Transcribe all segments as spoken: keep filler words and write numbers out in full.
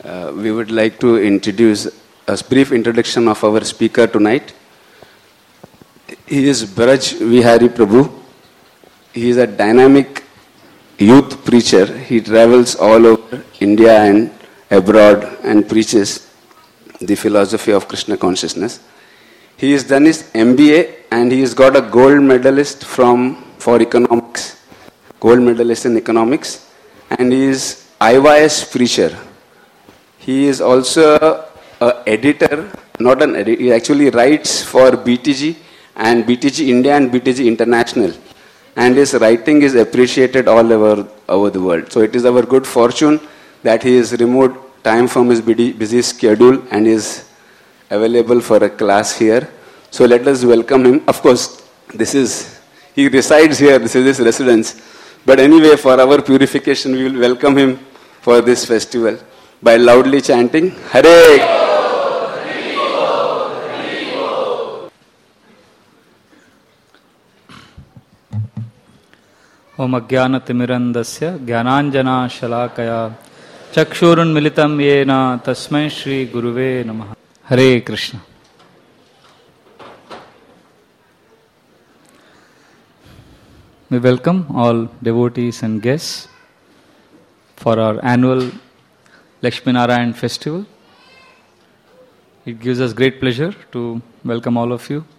Uh, we would like to introduce a brief introduction of our speaker tonight. He is Braj Vihari Prabhu. He is a dynamic youth preacher. He travels all over India and abroad and preaches the philosophy of Krishna consciousness. He has done his M B A and he has got a gold medalist from for economics, gold medalist in economics, and he is I Y S preacher. He is also an editor, not an editor, he actually writes for B T G and B T G India and B T G International. And his writing is appreciated all over, over the world. So it is our good fortune that he has removed time from his busy schedule and is available for a class here. So let us welcome him. Of course, this is, he resides here, this is his residence. But anyway, for our purification, we will welcome him for this festival by loudly chanting, Hare Om Ajnanatimirandasya Jnananjana Shalakaya Chakshurunmilitam Yena Tasmai Shri Guruve Namaha. Hare Krishna. We welcome all devotees and guests for our annual Lakshmi Narayan festival. It gives us great pleasure to welcome all of you.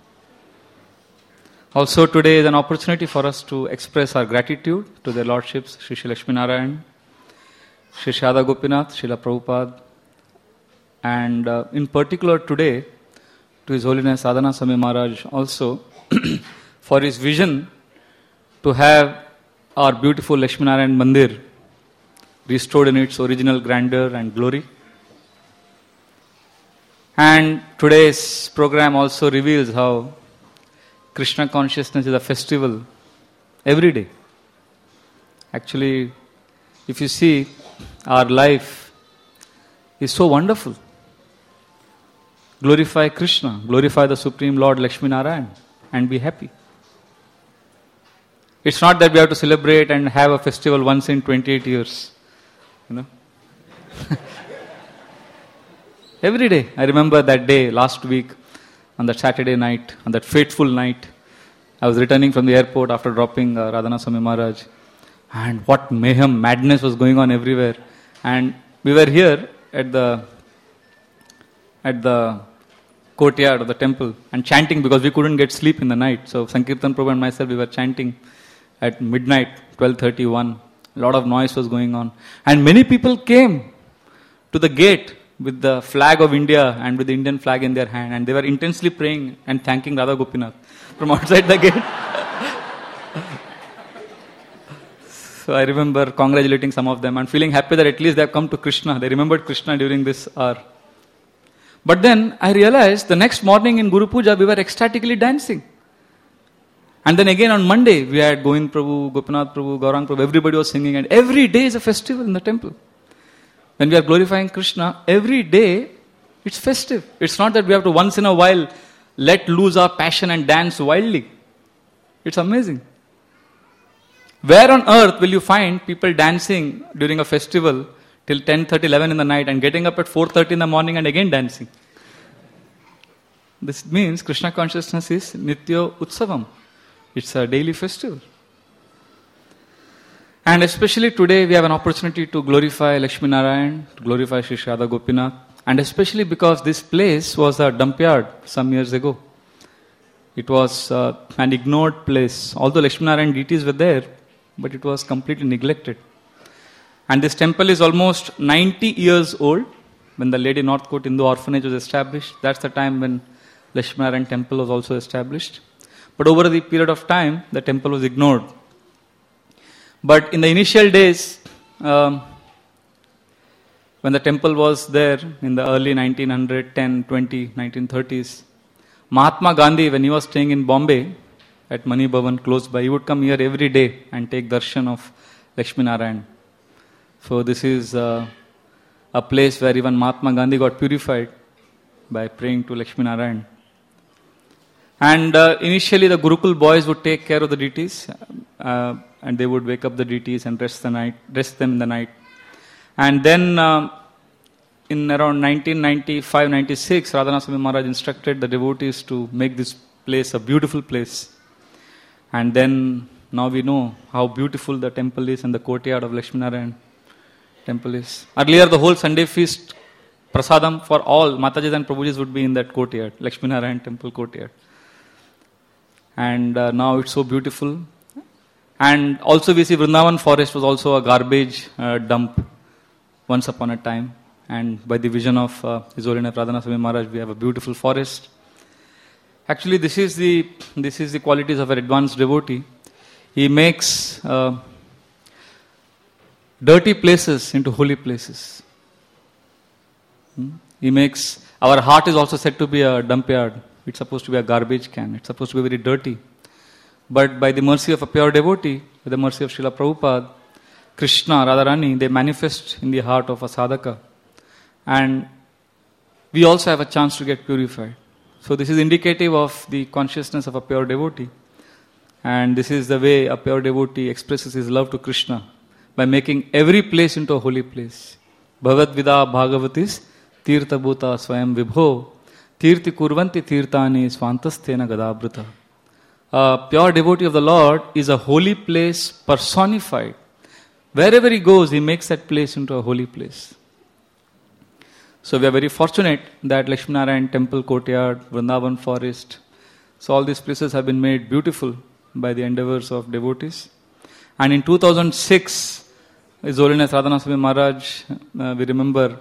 Also today is an opportunity for us to express our gratitude to their lordships, Shri Shri Lakshmi Narayan, Shri Radha Gopinath, Srila Prabhupada, and uh, in particular today to His Holiness Sadhana Swami Maharaj also for his vision to have our beautiful Lakshmi Narayan Mandir restored in its original grandeur and glory. And today's program also reveals how Krishna consciousness is a festival every day. Actually, if you see, our life is so wonderful. Glorify Krishna, glorify the Supreme Lord Lakshmi Narayan, and be happy. It's not that we have to celebrate and have a festival once in twenty-eight years. You know? Every day. I remember that day last week, on that Saturday night, on that fateful night, I was returning from the airport after dropping uh, Radhana Swami Maharaj, and what mayhem, madness was going on everywhere. And we were here at the at the courtyard of the temple and chanting because we couldn't get sleep in the night. So Sankirtan Prabhu and myself, we were chanting at midnight, twelve thirty-one. A lot of noise was going on. And many people came to the gate with the flag of India and with the Indian flag in their hand, and they were intensely praying and thanking Radha Gopinath from outside the gate. So I remember congratulating some of them and feeling happy that at least they have come to Krishna. They remembered Krishna during this hour. But then I realized the next morning in Guru Puja we were ecstatically dancing. And then again on Monday we had Govind Prabhu, Gopinath Prabhu, Gaurang Prabhu, everybody was singing, and every day is a festival in the temple. When we are glorifying Krishna, every day it's festive. It's not that we have to once in a while let loose our passion and dance wildly. It's amazing. Where on earth will you find people dancing during a festival till ten thirty, eleven in the night and getting up at four thirty in the morning and again dancing? This means Krishna consciousness is Nitya Utsavam. It's a daily festival. And especially today we have an opportunity to glorify Lakshmi Narayan, to glorify Shri Radha Gopinath, and especially because this place was a dump yard some years ago. It was uh, an ignored place. Although Lakshmi Narayan deities were there, but it was completely neglected. And this temple is almost ninety years old. When the Lady Northcote Hindu Orphanage was established, that's the time when Lakshmi Narayan temple was also established. But over the period of time, the temple was ignored. But in the initial days, um, when the temple was there in the early nineteen hundred, ten, twenty, nineteen thirties, Mahatma Gandhi, when he was staying in Bombay at Mani Bhavan close by, he would come here every day and take darshan of Lakshmi Narayan. So this is uh, a place where even Mahatma Gandhi got purified by praying to Lakshmi Narayan. And uh, initially the Gurukul boys would take care of the deities, uh, and they would wake up the deities and rest the night, rest them in the night. And then uh, in around nineteen ninety-five ninety-six, Radhanath Swami Maharaj instructed the devotees to make this place a beautiful place. And then now we know how beautiful the temple is and the courtyard of Lakshminarayan temple is. Earlier the whole Sunday feast, prasadam for all Matajis and Prabhujis would be in that courtyard, Lakshminarayan temple courtyard. And uh, now it's so beautiful. And also we see Vrindavan forest was also a garbage uh, dump once upon a time. And by the vision of uh, His Holiness Radhanath Swami Maharaj, we have a beautiful forest. Actually, this is the this is the qualities of an advanced devotee. He makes uh, dirty places into holy places. Hmm? He makes, our heart is also said to be a dump yard. It's supposed to be a garbage can. It's supposed to be very dirty. But by the mercy of a pure devotee, by the mercy of Srila Prabhupada, Krishna, Radharani, they manifest in the heart of a sadhaka. And we also have a chance to get purified. So this is indicative of the consciousness of a pure devotee. And this is the way a pure devotee expresses his love to Krishna, by making every place into a holy place. Bhavat vida bhagavatis tirtha bhuta swayam vibho tirti kurvanti tirtani swantastena gadabhrata. A pure devotee of the Lord is a holy place personified. Wherever he goes, he makes that place into a holy place. So we are very fortunate that Lakshminarayan temple courtyard, Vrindavan forest, so all these places have been made beautiful by the endeavors of devotees. And in two thousand six, His Holiness Radhanath Swami Maharaj, uh, we remember,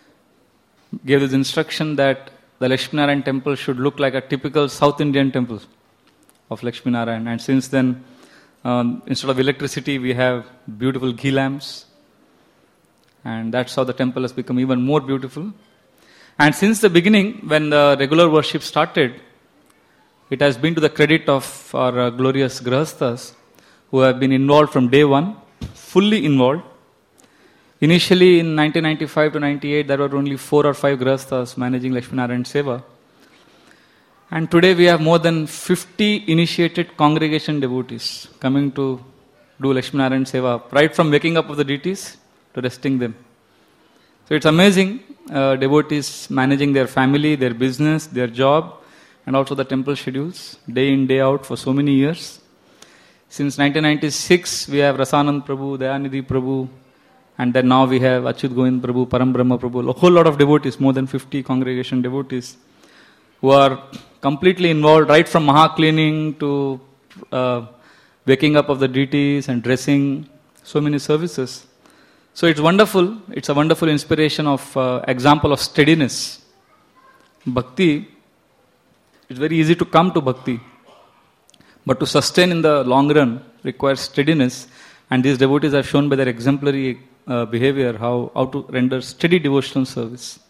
gave this instruction that the Lakshminarayan temple should look like a typical South Indian temple of Lakshminarayan. And since then, um, instead of electricity, we have beautiful ghee lamps. And that's how the temple has become even more beautiful. And since the beginning, when the regular worship started, it has been to the credit of our uh, glorious Grahasthas, who have been involved from day one, fully involved. Initially in nineteen ninety-five to ninety-eight, there were only four or five Grahasthas managing Lakshminarayan Seva. And today we have more than fifty initiated congregation devotees coming to do Lakshminarayan Seva, right from waking up of the deities to resting them. So it's amazing, uh, devotees managing their family, their business, their job, and also the temple schedules, day in, day out for so many years. Since nineteen ninety-six, we have Rasanand Prabhu, Dayanidhi Prabhu, and then now we have Achyut Govind Prabhu, Param Brahma Prabhu, a whole lot of devotees, more than fifty congregation devotees, who are completely involved right from Maha cleaning to uh, waking up of the deities and dressing, so many services. So it's wonderful, it's a wonderful inspiration of uh, example of steadiness. Bhakti, it's very easy to come to bhakti, but to sustain in the long run requires steadiness, and these devotees have shown by their exemplary uh, behavior how, how to render steady devotional service.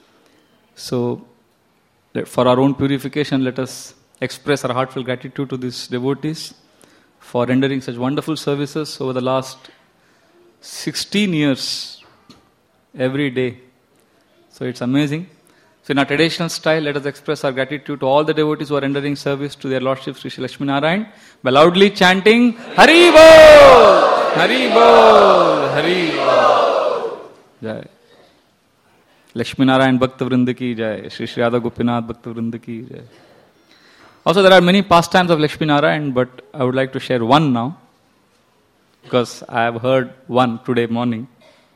So, for our own purification, let us express our heartfelt gratitude to these devotees for rendering such wonderful services over the last sixteen years, every day. So it's amazing. So in our traditional style, let us express our gratitude to all the devotees who are rendering service to their Lordship Sri Lakshminarayan by loudly chanting Hari Bol! Hari Bol! Hari Bol! Jai. Lakshminarayan Bhakta Vrinda ki Jai. Sri Sri Radha Gopinath Bhakta Vrinda ki Jai. Also there are many pastimes of Lakshminarayan, but I would like to share one now, because I have heard one today morning.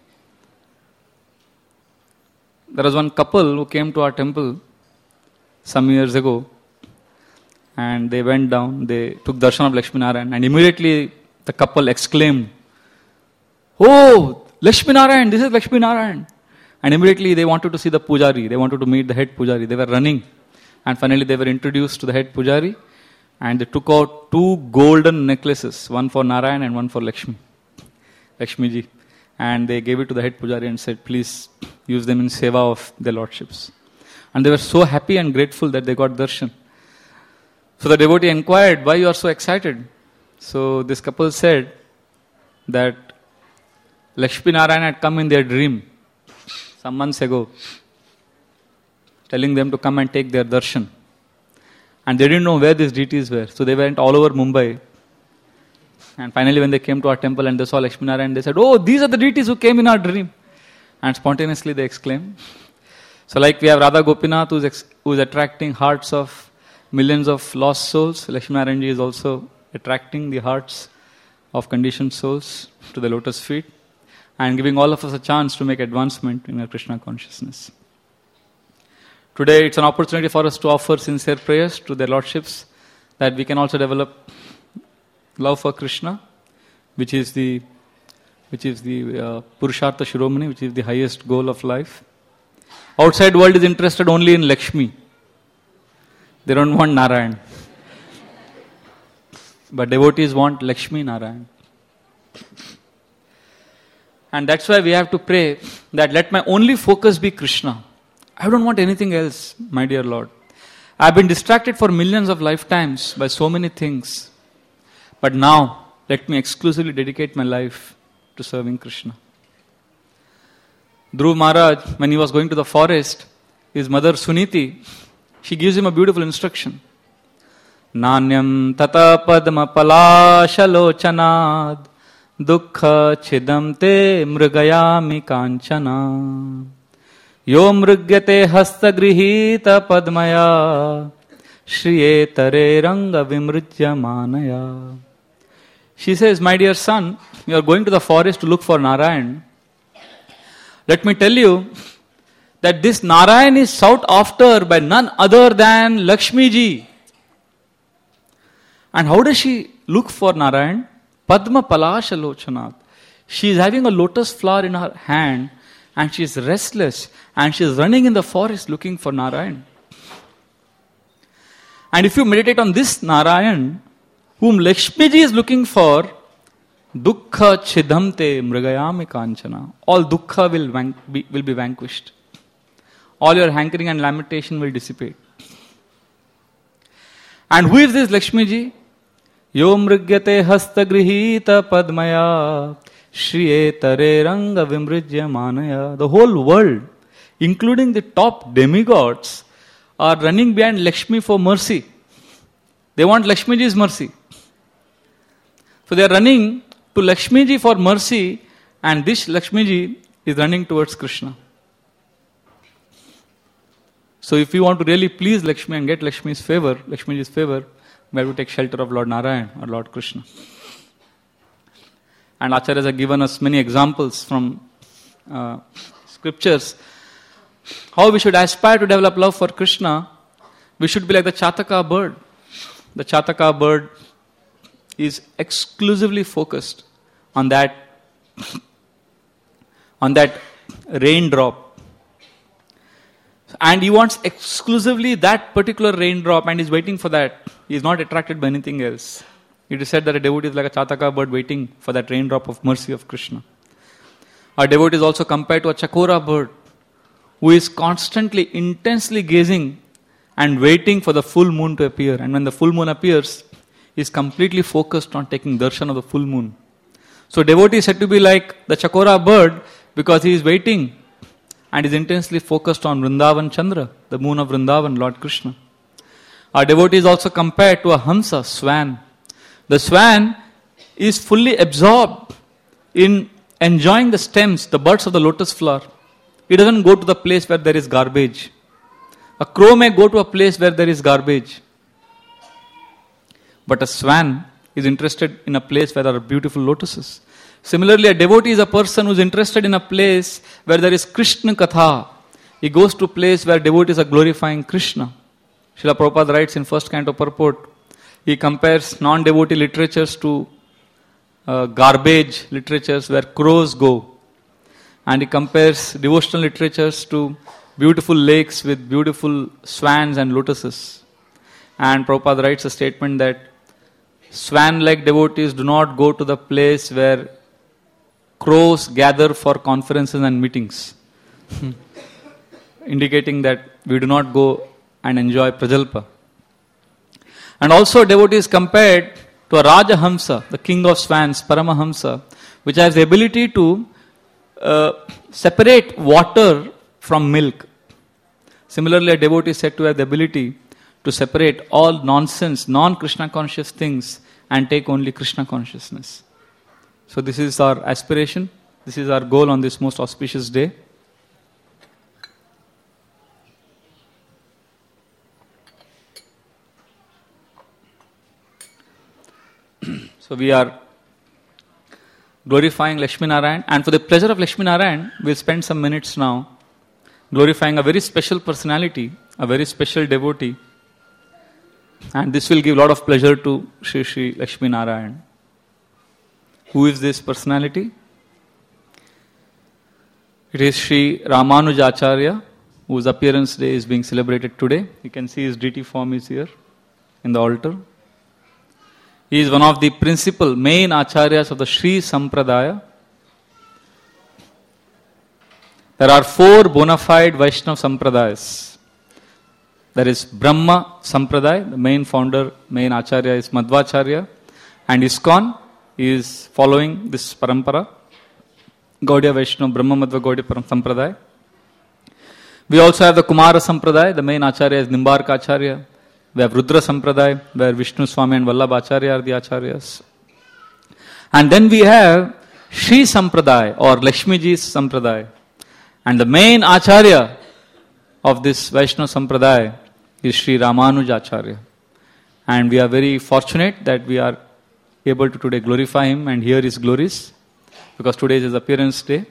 There was one couple who came to our temple some years ago, and they went down, they took darshan of Lakshminarayan, and immediately the couple exclaimed, "Oh, Lakshminarayan, this is Lakshminarayan." And immediately they wanted to see the pujari, they wanted to meet the head pujari. They were running, and finally they were introduced to the head pujari, and they took out two golden necklaces, one for Narayan and one for Lakshmi, Lakshmi ji. And they gave it to the head pujari and said, "Please use them in seva of their lordships." And they were so happy and grateful that they got darshan. So the devotee inquired, "Why you are so excited?" So this couple said that Lakshminarayan had come in their dream some months ago, telling them to come and take their darshan. And they didn't know where these deities were. So they went all over Mumbai. And finally when they came to our temple and they saw Lakshminarayan, they said, "Oh, these are the deities who came in our dream." and spontaneously they exclaim. So like we have Radha Gopinath who is, ex- who is attracting hearts of millions of lost souls. Lakshmi Narayan Ji is also attracting the hearts of conditioned souls to the lotus feet and giving all of us a chance to make advancement in our Krishna consciousness. Today it's an opportunity for us to offer sincere prayers to their lordships that we can also develop love for Krishna, which is the which is the uh, Purushartha Shiromani, which is the highest goal of life. Outside world is interested only in Lakshmi. They don't want Narayan. But devotees want Lakshmi Narayan. And that's why we have to pray that let my only focus be Krishna. I don't want anything else, my dear Lord. I've been distracted for millions of lifetimes by so many things. But now, let me exclusively dedicate my life to serving Krishna. Dhruv Maharaj, when he was going to the forest, his mother Suniti, she gives him a beautiful instruction. Nanyam tata padma palashalocanad dukkha chidam te mrigayami kanchana yo mrigyate hastagrihita padmaya shriyetare ranga vimrujya manaya. She says, my dear son, you are going to the forest to look for Narayan. Let me tell you that this Narayan is sought after by none other than Lakshmi Ji. And how does she look for Narayan? Padma Palasha Lochanat. She is having a lotus flower in her hand and she is restless and she is running in the forest looking for Narayan. And if you meditate on this Narayan, whom Lakshmi Ji is looking for, dukkha chidamte mrigayami kanchana. All dukkha will, van- be, will be vanquished. All your hankering and lamentation will dissipate. And who is this Lakshmi Ji? Yo mrigyate hastagrihita padmaya shriyetare ranga vimrujya manaya. The whole world, including the top demigods, are running behind Lakshmi for mercy. They want Lakshmi Ji's mercy. So they are running to Lakshmi Ji for mercy, and this Lakshmi Ji is running towards Krishna. So if you want to really please Lakshmi and get Lakshmi's favor, Lakshmi Ji's favor, we have to take shelter of Lord Narayan or Lord Krishna. And Acharyas have given us many examples from uh, scriptures how we should aspire to develop love for Krishna. We should be like the Chataka bird. The Chataka bird is exclusively focused on that on that raindrop. And he wants exclusively that particular raindrop and is waiting for that. He is not attracted by anything else. It is said that a devotee is like a Chataka bird waiting for that raindrop of mercy of Krishna. A devotee is also compared to a Chakora bird who is constantly, intensely gazing and waiting for the full moon to appear. And when the full moon appears, he is completely focused on taking darshan of the full moon. So devotee is said to be like the Chakora bird because he is waiting and is intensely focused on Vrindavan Chandra, the moon of Vrindavan, Lord Krishna. Our devotee is also compared to a Hamsa, swan. The swan is fully absorbed in enjoying the stems, the buds of the lotus flower. He doesn't go to the place where there is garbage. A crow may go to a place where there is garbage. But a swan is interested in a place where there are beautiful lotuses. Similarly, a devotee is a person who is interested in a place where there is Krishna Katha. He goes to a place where devotees are glorifying Krishna. Srila Prabhupada writes in first canto purport, he compares non-devotee literatures to uh, garbage literatures where crows go. And he compares devotional literatures to beautiful lakes with beautiful swans and lotuses. And Prabhupada writes a statement that swan-like devotees do not go to the place where crows gather for conferences and meetings. Indicating that we do not go and enjoy Prajalpa. And also devotee is compared to a Rajahamsa, the king of swans, Paramahamsa, which has the ability to uh, separate water from milk. Similarly, a devotee is said to have the ability to separate all nonsense, non-Krishna conscious things and take only Krishna consciousness. So this is our aspiration. This is our goal on this most auspicious day. So we are glorifying Lakshmi Narayan, and for the pleasure of Lakshmi Narayan, we'll spend some minutes now glorifying a very special personality, a very special devotee, and this will give a lot of pleasure to Shri Shri Lakshmi Narayan. Who is this personality? It is Shri Ramanujacharya, whose appearance day is being celebrated today. You can see his deity form is here in the altar. He is one of the principal main acharyas of the Sri Sampradaya. There are four bona fide Vaishnava Sampradayas. There is Brahma Sampradaya, the main founder, main acharya is Madhvacharya, and ISKCON is following this parampara, Gaudiya Vaishnava, Brahma Madhva Gaudiya Sampradaya. We also have the Kumara Sampradaya, the main acharya is Nimbarka Acharya. We have Rudra Sampradaya, where Vishnu Swami and Vallabh Acharya are the acharyas. And then we have Shri Sampradaya or Lakshmiji's Sampradaya. And the main acharya of this Vaishnava Sampradaya is Shri Ramanujacharya. And we are very fortunate that we are able to today glorify him and hear his glories, because today is his appearance day.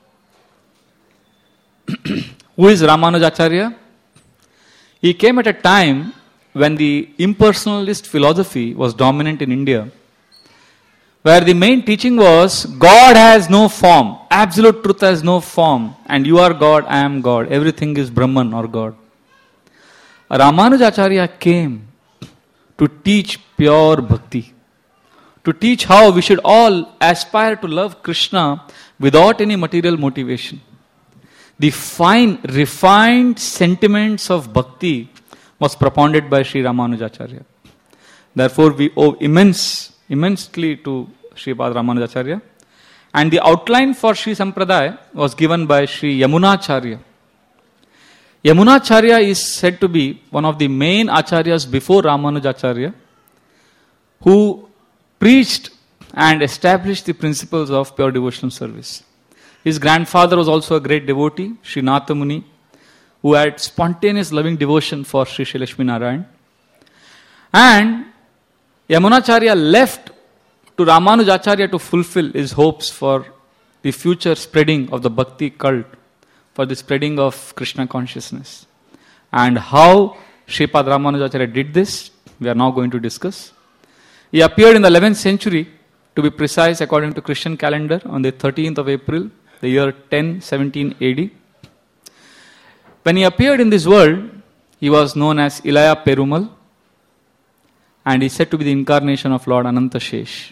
Who is Ramanujacharya? He came at a time when the impersonalist philosophy was dominant in India, where the main teaching was God has no form, absolute truth has no form, and you are God, I am God, everything is Brahman or God. Ramanujacharya came to teach pure bhakti, to teach how we should all aspire to love Krishna without any material motivation. The fine, refined sentiments of bhakti was propounded by Sri Ramanujacharya. Therefore, we owe immense, immensely to Sripad Ramanujacharya. And the outline for Sri Sampradaya was given by Sri Yamunacharya. Yamunacharya is said to be one of the main acharyas before Ramanujacharya, who preached and established the principles of pure devotional service. His grandfather was also a great devotee, Sri Natha Muni, who had spontaneous loving devotion for Sri Shri Lakshmi Narayan. And Yamunacharya left to Ramanujacharya to fulfill his hopes for the future spreading of the Bhakti cult, for the spreading of Krishna consciousness. And how Sripad Ramanujacharya did this, we are now going to discuss. He appeared in the eleventh century, to be precise according to Christian calendar, on the thirteenth of April, the year ten seventeen A D. When he appeared in this world, he was known as Ilaya Perumal, and he is said to be the incarnation of Lord Anantashesh.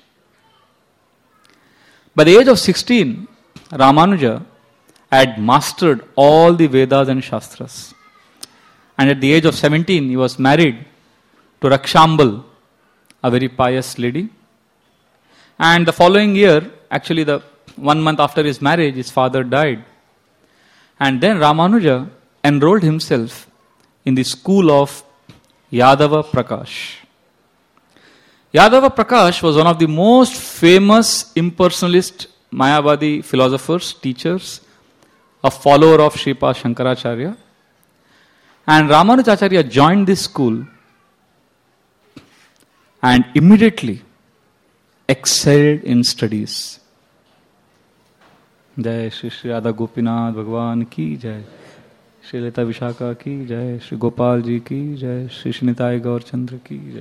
By the age of sixteen, Ramanuja had mastered all the Vedas and Shastras. And at the age of seventeen, he was married to Rakshambal, a very pious lady. And the following year, actually the one month after his marriage, his father died. And then Ramanuja enrolled himself in the school of Yadava Prakash. Yadava Prakash was one of the most famous impersonalist Mayavadi philosophers, teachers, a follower of Sripad Shankaracharya. And Ramanujacharya joined this school and immediately excelled in studies. Jai Shri Shri Radha Gopinath Bhagwan ki Jai, Shri Leta Vishaka ki Jai, Shri Gopal ji ki Jai, Shri Shinitai Gaur Chandra ki Jai.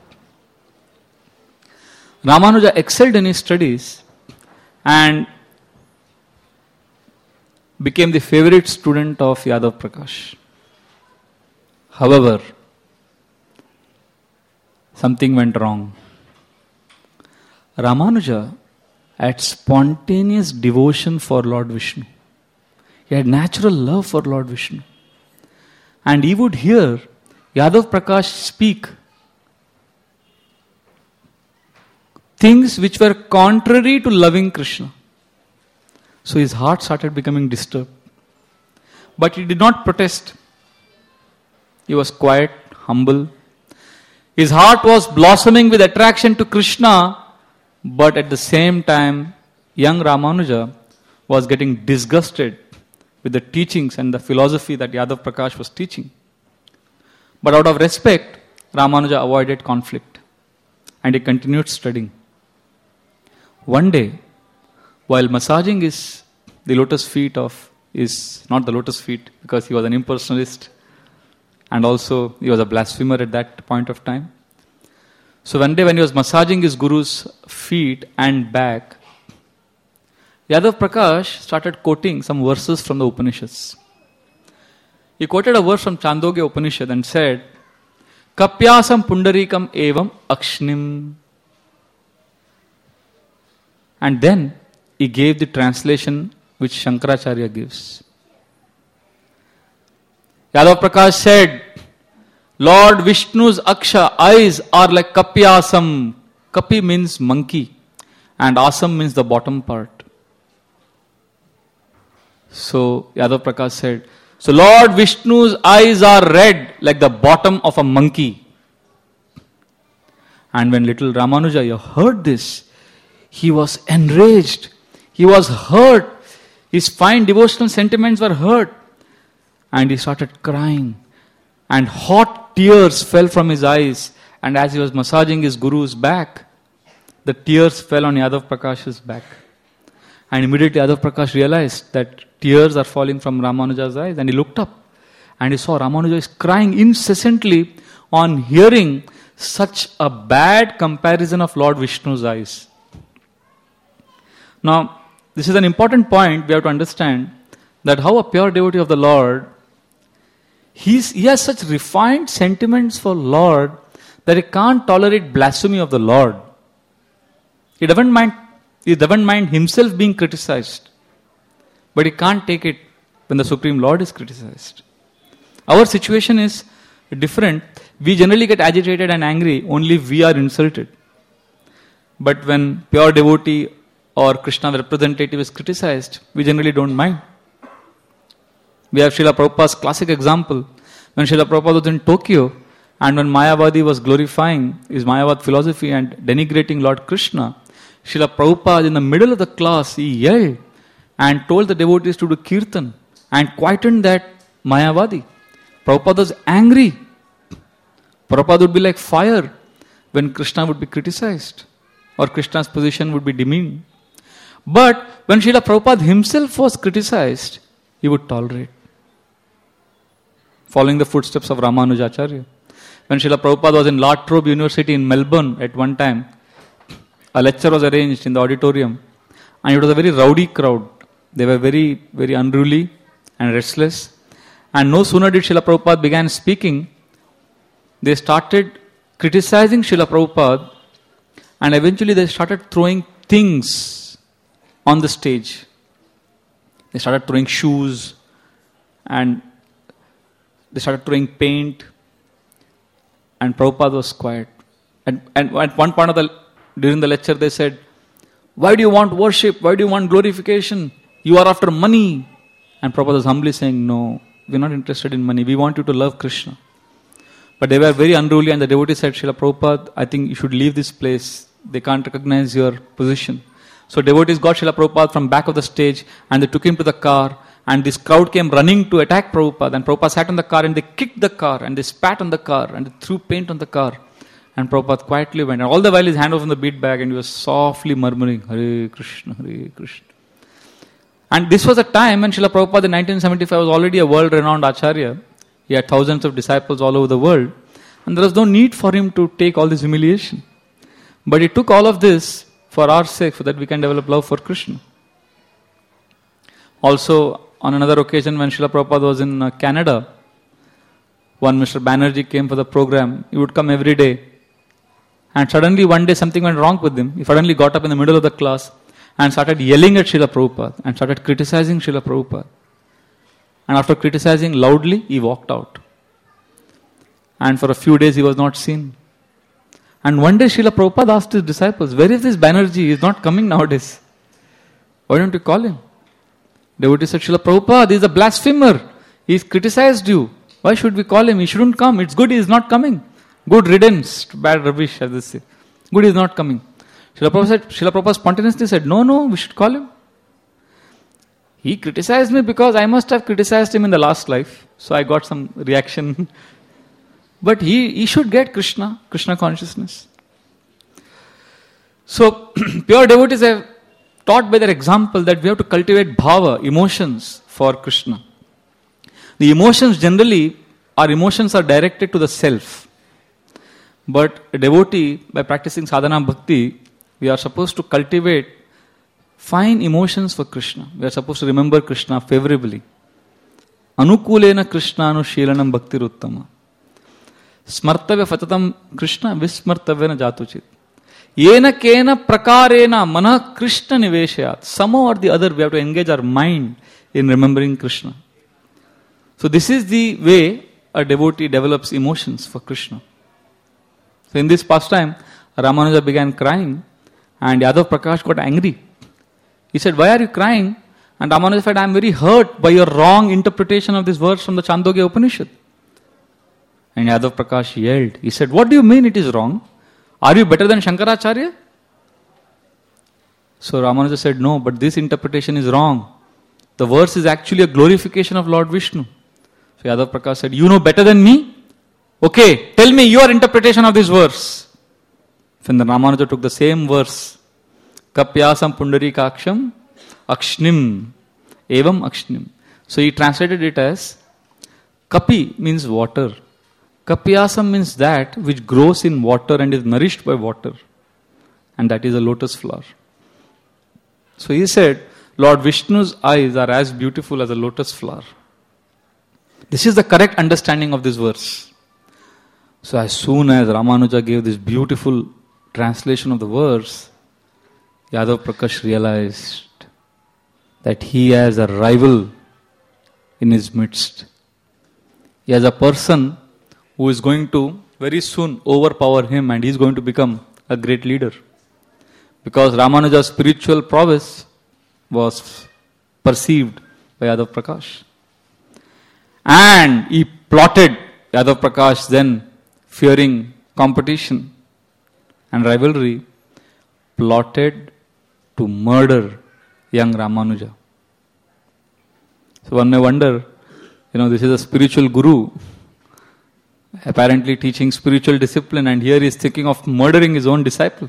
Ramanuja excelled in his studies and became the favorite student of Yadav Prakash. However, something went wrong. Ramanuja had spontaneous devotion for Lord Vishnu. He had natural love for Lord Vishnu. And he would hear Yadav Prakash speak things which were contrary to loving Krishna. So his heart started becoming disturbed. But he did not protest. He was quiet, humble. His heart was blossoming with attraction to Krishna, but at the same time, young Ramanuja was getting disgusted with the teachings and the philosophy that Yadav Prakash was teaching. But out of respect, Ramanuja avoided conflict and he continued studying. One day, while massaging his, the lotus feet of, is not the lotus feet because he was an impersonalist and also he was a blasphemer at that point of time. So one day when he was massaging his guru's feet and back, Yadav Prakash started quoting some verses from the Upanishads. He quoted a verse from Chandogya Upanishad and said, Kapyasam pundarikam evam akshnim. And then he gave the translation which Shankaracharya gives. Yadav Prakash said, Lord Vishnu's Aksha eyes are like Kapyasam. Kapi means monkey and Asam means the bottom part. So Yadav Prakash said, so Lord Vishnu's eyes are red like the bottom of a monkey. And when little Ramanuja heard this, he was enraged. He was hurt. His fine devotional sentiments were hurt. And he started crying. And hot tears fell from his eyes. And as he was massaging his guru's back, the tears fell on Yadav Prakash's back. And immediately Yadav Prakash realized that tears are falling from Ramanuja's eyes. And he looked up. And he saw Ramanuja is crying incessantly on hearing such a bad comparison of Lord Vishnu's eyes. Now, this is an important point. We have to understand that how a pure devotee of the Lord, he's, he has such refined sentiments for Lord that he can't tolerate blasphemy of the Lord. He doesn't mind, he doesn't mind himself being criticized, but he can't take it when the Supreme Lord is criticized. Our situation is different. We generally get agitated and angry only if we are insulted. But when pure devotee or Krishna representative is criticized, we generally don't mind. We have Srila Prabhupada's classic example. When Srila Prabhupada was in Tokyo and when Mayavadi was glorifying his Mayavad philosophy and denigrating Lord Krishna, Srila Prabhupada in the middle of the class, he yelled and told the devotees to do kirtan and quietened that Mayavadi. Prabhupada was angry. Prabhupada would be like fire when Krishna would be criticized or Krishna's position would be demeaned. But when Srila Prabhupada himself was criticized, he would tolerate. Following the footsteps of Ramanujacharya. When Srila Prabhupada was in La Trobe University in Melbourne at one time, a lecture was arranged in the auditorium and it was a very rowdy crowd. They were very, very unruly and restless. And no sooner did Srila Prabhupada began speaking, they started criticizing Srila Prabhupada and eventually they started throwing things on the stage. They started throwing shoes and they started throwing paint and Prabhupada was quiet. And, and at one part of the, during the lecture they said, why do you want worship? Why do you want glorification? You are after money. And Prabhupada was humbly saying, no, we are not interested in money. We want you to love Krishna. But they were very unruly and the devotee said, Srila Prabhupada, I think you should leave this place. They can't recognize your position. So devotees got Srila Prabhupada from back of the stage and they took him to the car and this crowd came running to attack Prabhupada and Prabhupada sat on the car and they kicked the car and they spat on the car and they threw paint on the car and Prabhupada quietly went and all the while his hand was on the bead bag and he was softly murmuring Hare Krishna, Hare Krishna. And this was a time when Srila Prabhupada in nineteen seventy-five was already a world-renowned Acharya. He had thousands of disciples all over the world and there was no need for him to take all this humiliation. But he took all of this for our sake, so that we can develop love for Krishna. Also, on another occasion when Srila Prabhupada was in uh, Canada, one Mister Banerjee came for the program. He would come every day. And suddenly one day something went wrong with him. He suddenly got up in the middle of the class and started yelling at Srila Prabhupada and started criticizing Srila Prabhupada. And after criticizing loudly, he walked out. And for a few days he was not seen. And one day Srila Prabhupada asked his disciples, where is this Banerjee? He is not coming nowadays. Why don't you call him? Devotee said, Srila Prabhupada, he is a blasphemer. He has criticized you. Why should we call him? He shouldn't come. It's good he is not coming. Good riddance to bad rubbish, as they say. Good he is not coming. Srila Prabhupada said, Srila Prabhupada spontaneously said, no, no, we should call him. He criticized me because I must have criticized him in the last life. So I got some reaction. But he, he should get Krishna, Krishna consciousness. So, pure devotees have taught by their example that we have to cultivate bhava, emotions for Krishna. The emotions generally, our emotions are directed to the self. But a devotee, by practicing sadhana bhakti, we are supposed to cultivate fine emotions for Krishna. We are supposed to remember Krishna favorably. Anukulena Krishnanu Sheelanam Bhakti Ruttama. Smartavya Fatatam Krishna Vismartavyana Jatuchit. Yena kena prakarena mana Krishna niveshayat. Somehow or the other we have to engage our mind in remembering Krishna. So this is the way a devotee develops emotions for Krishna. So in this pastime, Ramanuja began crying and Yadav Prakash got angry. He said, why are you crying? And Ramanuja said, I am very hurt by your wrong interpretation of this verse from the Chandogya Upanishad. And Yadav Prakash yelled. He said, what do you mean it is wrong? Are you better than Shankaracharya? So Ramanuja said, no, but this interpretation is wrong. The verse is actually a glorification of Lord Vishnu. So Yadav Prakash said, you know better than me? Okay, tell me your interpretation of this verse. Then the Ramanuja took the same verse. Kapyasam pundarikaksham akshnim evam akshnim. So he translated it as Kapi means water. Kapyasam means that which grows in water and is nourished by water. And that is a lotus flower. So he said, Lord Vishnu's eyes are as beautiful as a lotus flower. This is the correct understanding of this verse. So as soon as Ramanuja gave this beautiful translation of the verse, Yadav Prakash realized that he has a rival in his midst. He has a person who is going to very soon overpower him and he is going to become a great leader. Because Ramanuja's spiritual prowess was perceived by Yadav Prakash. And he plotted, Yadav Prakash then, fearing competition and rivalry, plotted to murder young Ramanuja. So one may wonder, you know, this is a spiritual guru, apparently teaching spiritual discipline, and here he is thinking of murdering his own disciple.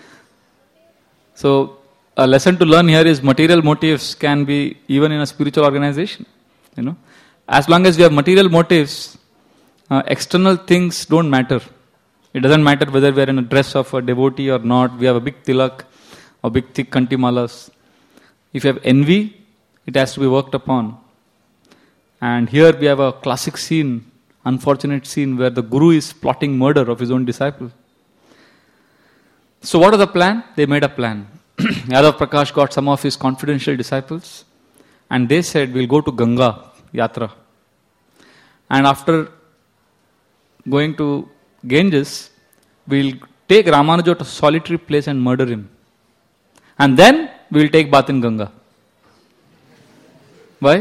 So a lesson to learn here is material motives can be even in a spiritual organization. You know, as long as we have material motives, uh, external things don't matter. It doesn't matter whether we are in a dress of a devotee or not. We have a big tilak or big thick kanti malas. If you have envy, it has to be worked upon. And here we have a classic scene, unfortunate scene where the guru is plotting murder of his own disciple. So what was the plan? They made a plan. Yadav Prakash got some of his confidential disciples and they said, we'll go to Ganga Yatra. And after going to Ganges, we'll take Ramanuja to a solitary place and murder him. And then we'll take bath in Ganga. Why?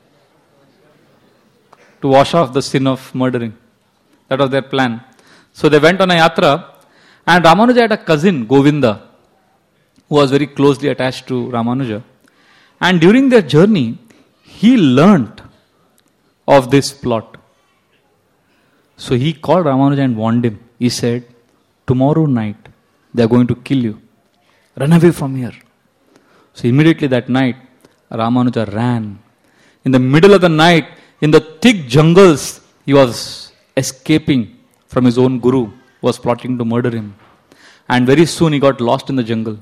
To wash off the sin of murdering. That was their plan. So they went on a yatra, and Ramanuja had a cousin, Govinda, who was very closely attached to Ramanuja. And during their journey, he learnt of this plot. So he called Ramanuja and warned him. He said, tomorrow night, they are going to kill you. Run away from here. So immediately that night, Ramanuja ran. In the middle of the night, in the thick jungles, he was escaping from his own guru, who was plotting to murder him. And very soon he got lost in the jungle.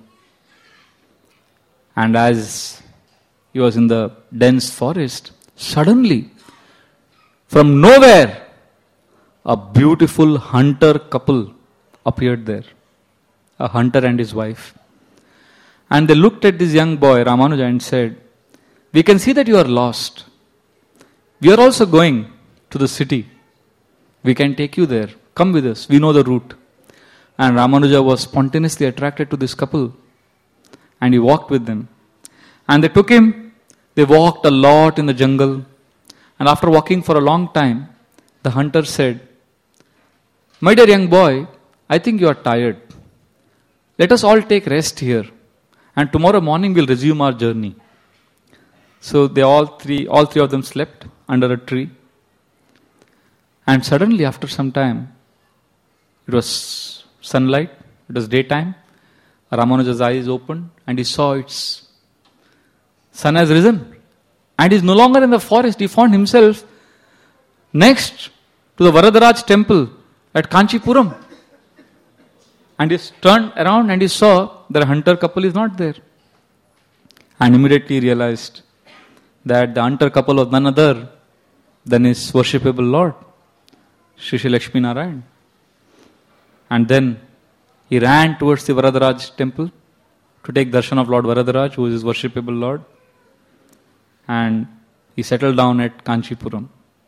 And as he was in the dense forest, suddenly, from nowhere, a beautiful hunter couple appeared there. A hunter and his wife. And they looked at this young boy, Ramanuja, and said, we can see that you are lost. We are also going to the city. We can take you there. Come with us. We know the route. And Ramanuja was spontaneously attracted to this couple. And he walked with them. And they took him. They walked a lot in the jungle. And after walking for a long time, the hunter said, my dear young boy, I think you are tired. Let us all take rest here. And tomorrow morning we'll resume our journey. So they all three, all three of them slept under a tree. And suddenly after some time, it was sunlight, it was daytime, Ramanuja's eyes opened and he saw its sun has risen. And he is no longer in the forest. He found himself next to the Varadaraj temple at Kanchipuram. And he turned around and he saw that a hunter couple is not there. And immediately realized that the hunter couple was none other than his worshipable Lord, Shri Shri Lakshmi Narayan. And then he ran towards the Varadaraj temple to take darshan of Lord Varadaraj, who is his worshipable Lord. And he settled down at Kanchipuram.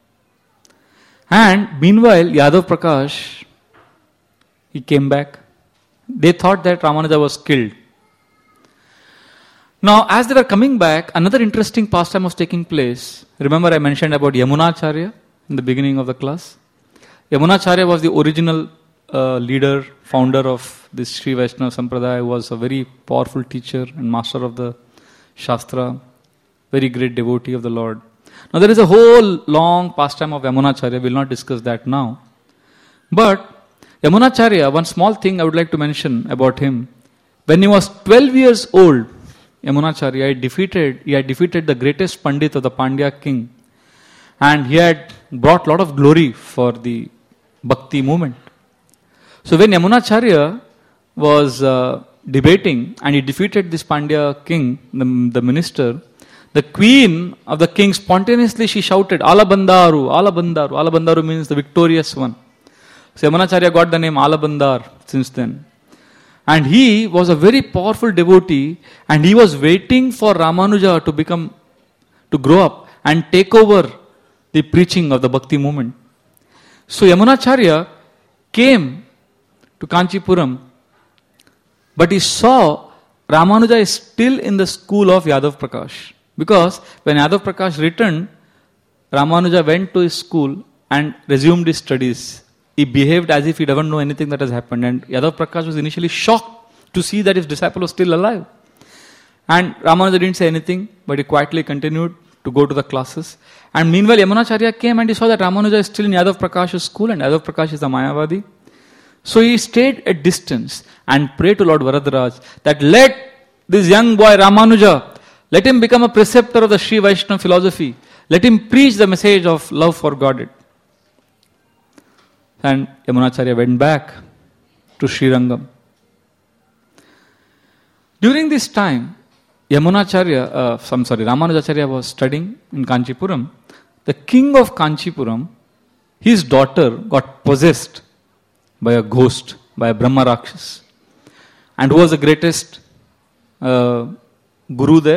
And meanwhile, Yadav Prakash, he came back. They thought that Ramanuja was killed. Now, as they were coming back, another interesting pastime was taking place. Remember I mentioned about Yamunacharya in the beginning of the class? Yamunacharya was the original uh, leader, founder of this Sri Vaishnava Sampradaya, was a very powerful teacher and master of the Shastra, very great devotee of the Lord. Now there is a whole long pastime of Yamunacharya, we will not discuss that now. But Yamunacharya, one small thing I would like to mention about him. When he was twelve years old, Yamunacharya had defeated, he had defeated the greatest Pandit of the Pandya king. And he had brought a lot of glory for the Bhakti movement. So when Yamunacharya was uh, debating and he defeated this Pandya king, the, the minister, the queen of the king spontaneously she shouted, Alabandaru, Alabandaru. Alabandaru means the victorious one. So Yamunacharya got the name Alabandar since then. And he was a very powerful devotee and he was waiting for Ramanuja to become, to grow up and take over the preaching of the Bhakti movement. So Yamunacharya came to Kanchipuram, but he saw Ramanuja is still in the school of Yadav Prakash. Because when Yadav Prakash returned, Ramanuja went to his school and resumed his studies. He behaved as if he doesn't know anything that has happened. And Yadav Prakash was initially shocked to see that his disciple was still alive. And Ramanuja didn't say anything, but he quietly continued to go to the classes. And meanwhile, Yamunacharya came and he saw that Ramanuja is still in Yadav Prakash's school and Yadav Prakash is a Mayavadi. So he stayed at distance and prayed to Lord Varadaraj that let this young boy Ramanuja, let him become a preceptor of the Sri Vaishnava philosophy. Let him preach the message of love for God. And Yamunacharya went back to Srirangam. During this time, Yamunacharya, uh, I'm sorry, Ramanujacharya was studying in Kanchipuram. The king of Kanchipuram, his daughter got possessed by a ghost, by a Brahma Rakshas. And who was the greatest uh, guru there?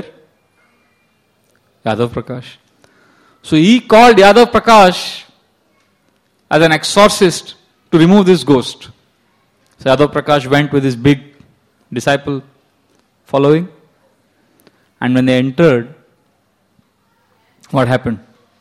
Yadav Prakash. So he called Yadav Prakash as an exorcist to remove this ghost. So Yadav Prakash went with his big disciple following. And when they entered, what happened?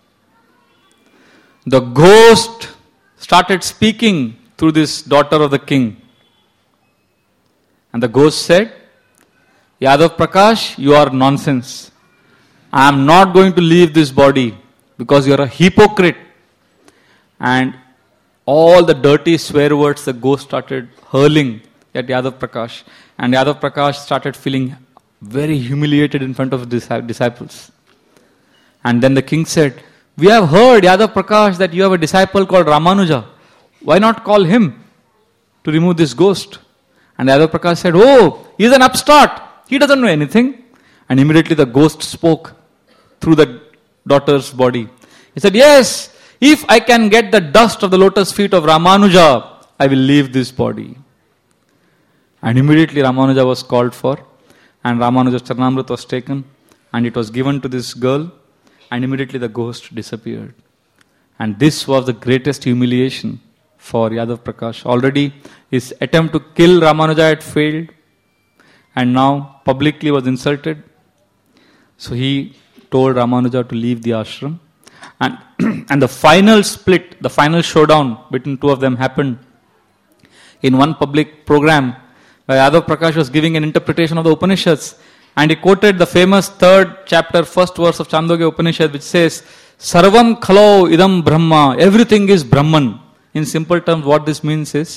The ghost started speaking through this daughter of the king. And the ghost said, Yadav Prakash, you are nonsense. I am not going to leave this body because you are a hypocrite. And all the dirty swear words the ghost started hurling at Yadav Prakash. And Yadav Prakash started feeling very humiliated in front of his disciples. And then the king said, we have heard, Yadav Prakash, that you have a disciple called Ramanuja. Why not call him to remove this ghost? And Yadav Prakash said, oh, he is an upstart. He doesn't know anything. And immediately the ghost spoke through the daughter's body. He said, yes, if I can get the dust of the lotus feet of Ramanuja, I will leave this body. And immediately Ramanuja was called for. And Ramanuja's Charanamrita was taken. And it was given to this girl. And immediately the ghost disappeared. And this was the greatest humiliation for Yadav Prakash. Already his attempt to kill Ramanuja had failed. And now publicly was insulted. So he told Ramanuja to leave the ashram. And, and the final split, the final showdown between two of them happened in one public program where Yadav Prakash was giving an interpretation of the Upanishads. And he quoted the famous third chapter, first verse of Chandogya Upanishad, which says, Sarvam khalo idam brahma, everything is Brahman. In simple terms, what this means is,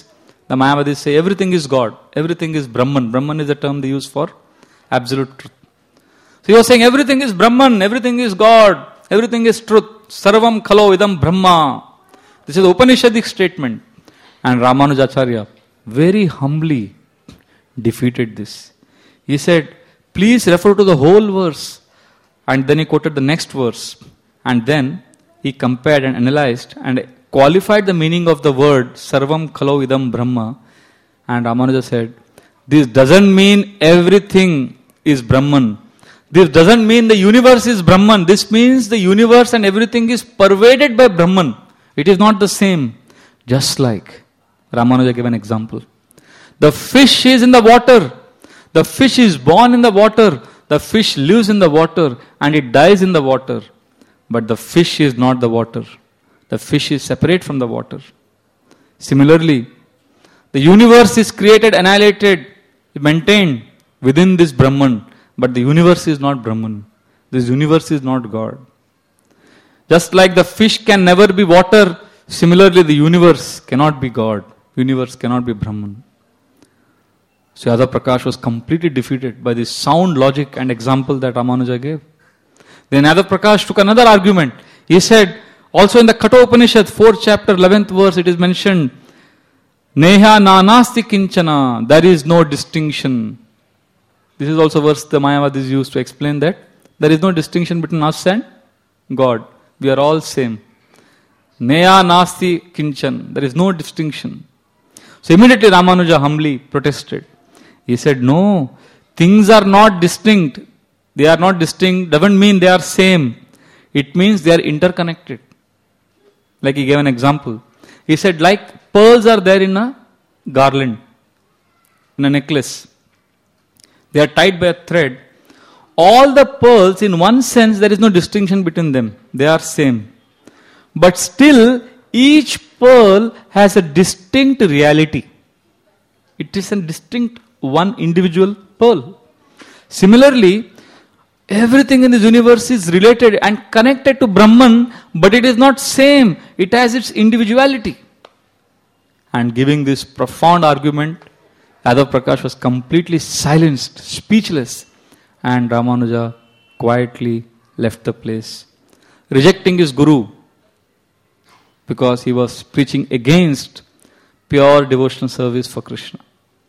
The Mayavadis say everything is God, everything is Brahman. Brahman is the term they use for absolute truth. So he was saying everything is Brahman, everything is God, everything is truth. Sarvam khalo idam Brahma. This is the Upanishadic statement. And Ramanujacharya very humbly defeated this. He said, please refer to the whole verse. And then he quoted the next verse. And then he compared and analyzed and qualified the meaning of the word Sarvam khalo idam Brahma. And Ramanuja said, this doesn't mean everything is Brahman. This doesn't mean the universe is Brahman. This means the universe and everything is pervaded by Brahman. It is not the same. Just like Ramanuja gave an example. The fish is in the water. The fish is born in the water. The fish lives in the water and it dies in the water. But the fish is not the water. The fish is separate from the water. Similarly, the universe is created, annihilated, maintained within this Brahman. But the universe is not Brahman. This universe is not God. Just like the fish can never be water, similarly the universe cannot be God. Universe cannot be Brahman. So Yadav Prakash was completely defeated by this sound logic and example that Ramanuja gave. Then Yadav Prakash took another argument. He said, also in the Katha Upanishad, fourth chapter, eleventh verse, it is mentioned, Neha nanasti kinchana, there is no distinction. This is also verse the Mayavadis used to explain that there is no distinction between us and God. We are all same. Neha nasti kinchan, there is no distinction. So immediately Ramanuja humbly protested. He said, no, things are not distinct. They are not distinct, doesn't mean they are same. It means they are interconnected. Like he gave an example. He said, like pearls are there in a garland, in a necklace. They are tied by a thread. All the pearls, in one sense, there is no distinction between them. They are same. But still, each pearl has a distinct reality. It is a distinct one individual pearl. Similarly, everything in this universe is related and connected to Brahman, but it is not same. It has its individuality. And giving this profound argument, Yadav Prakash was completely silenced, speechless, and Ramanuja quietly left the place, rejecting his guru because he was preaching against pure devotional service for Krishna.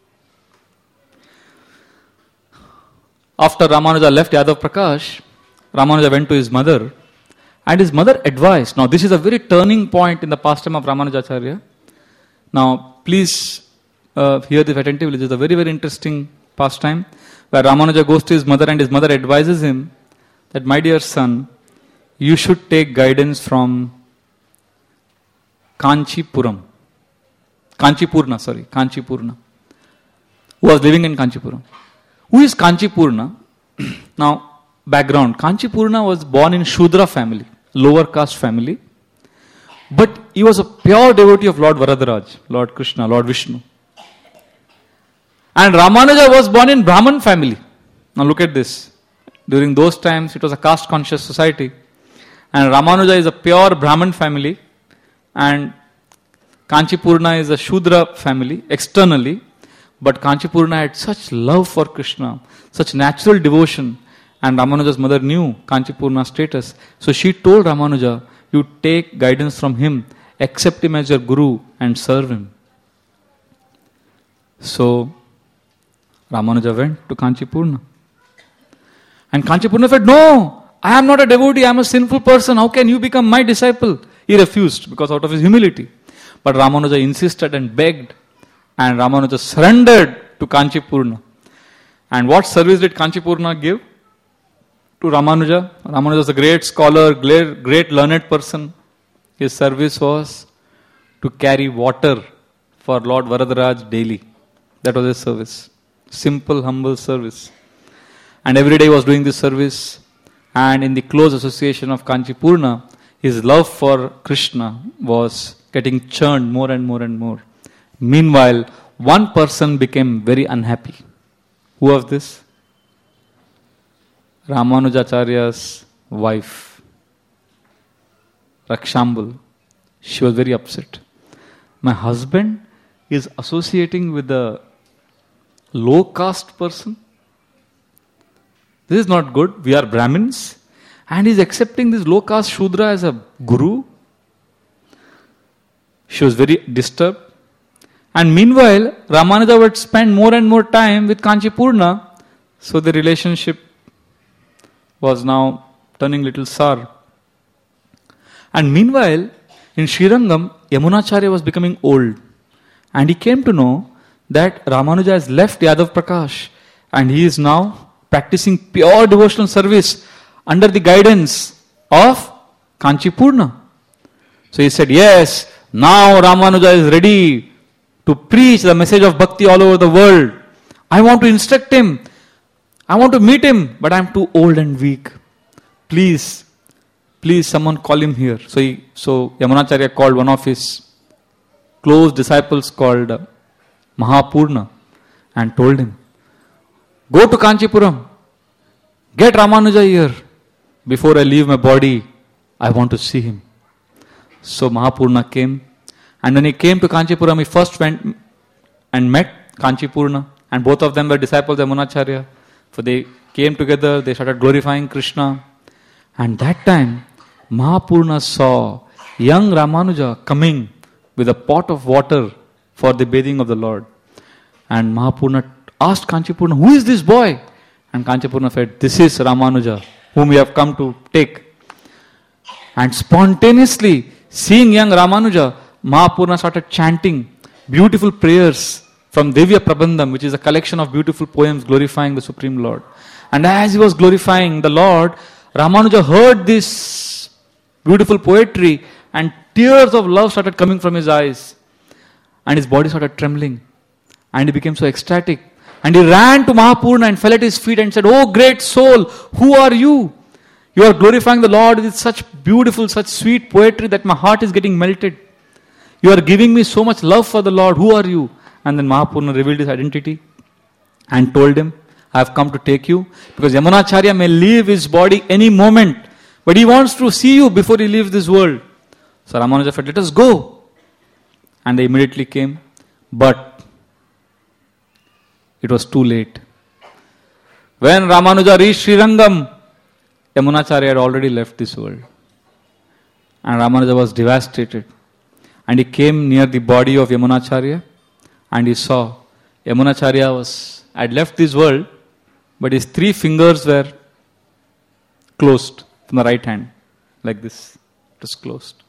After Ramanuja left Yadav Prakash, Ramanuja went to his mother, and his mother advised. Now, this is a very turning point in the pastime of Ramanujacharya. Now, please uh, hear this attentively. This is a very, very interesting pastime where Ramanuja goes to his mother and his mother advises him that, my dear son, you should take guidance from Kanchipuram. Kanchipurna, sorry, Kanchipurna, who was living in Kanchipuram. Who is Kanchipurna? Now, background. Kanchipurna was born in Shudra family, lower caste family. But he was a pure devotee of Lord Varadaraj, Lord Krishna, Lord Vishnu. And Ramanuja was born in Brahman family. Now look at this. During those times, it was a caste conscious society. And Ramanuja is a pure Brahman family. And Kanchipurna is a Shudra family, externally. But Kanchipurna had such love for Krishna, such natural devotion. And Ramanuja's mother knew Kanchipurna's status. So she told Ramanuja, you take guidance from him, accept him as your guru and serve him. So Ramanuja went to Kanchipurna. And Kanchipurna said, no, I am not a devotee, I am a sinful person. How can you become my disciple? He refused because out of his humility. But Ramanuja insisted and begged. And Ramanuja surrendered to Kanchipurna. And what service did Kanchipurna give to Ramanuja? Ramanuja was a great scholar, great, great learned person. His service was to carry water for Lord Varadaraj daily. That was his service. Simple, humble service. And every day he was doing this service. And in the close association of Kanchipurna, his love for Krishna was getting churned more and more and more. Meanwhile, one person became very unhappy. Who was this? Ramanujacharya's wife, Rakshambul. She was very upset. My husband is associating with the low caste person. This is not good. We are Brahmins. And he's accepting this low caste Shudra as a guru. She was very disturbed. And meanwhile, Ramanuja would spend more and more time with Kanchipurna. So the relationship was now turning little sour. And meanwhile, in Srirangam, Yamunacharya was becoming old. And he came to know that Ramanuja has left Yadav Prakash. And he is now practicing pure devotional service under the guidance of Kanchipurna. So he said, yes, now Ramanuja is ready to preach the message of bhakti all over the world. I want to instruct him. I want to meet him, but I am too old and weak. Please, please someone call him here. So, he, so Yamunacharya called one of his close disciples called Mahapurna and told him, go to Kanchipuram, get Ramanuja here. Before I leave my body, I want to see him. So Mahapurna came, and when he came to Kanchipuram, he first went and met Kanchipurna, and both of them were disciples of Yamunacharya. So they came together, they started glorifying Krishna. And that time, Mahapurna saw young Ramanuja coming with a pot of water for the bathing of the Lord. And Mahapurna asked Kanchipurna, who is this boy? And Kanchipurna said, this is Ramanuja, whom we have come to take. And spontaneously, seeing young Ramanuja, Mahapurna started chanting beautiful prayers from Devya Prabandham, which is a collection of beautiful poems glorifying the Supreme Lord. And as he was glorifying the Lord, Ramanuja heard this beautiful poetry and tears of love started coming from his eyes. And his body started trembling. And he became so ecstatic. And he ran to Mahapurna and fell at his feet and said, oh great soul, who are you? You are glorifying the Lord with such beautiful, such sweet poetry that my heart is getting melted. You are giving me so much love for the Lord. Who are you? And then Mahapurna revealed his identity and told him, I have come to take you because Yamunacharya may leave his body any moment, but he wants to see you before he leaves this world. So Ramanuja said, let us go. And they immediately came, but it was too late. When Ramanuja reached Srirangam, Yamunacharya had already left this world. And Ramanuja was devastated. And he came near the body of Yamunacharya and he saw Yamunacharya was had left this world, but his three fingers were closed from the right hand, like this. It was closed.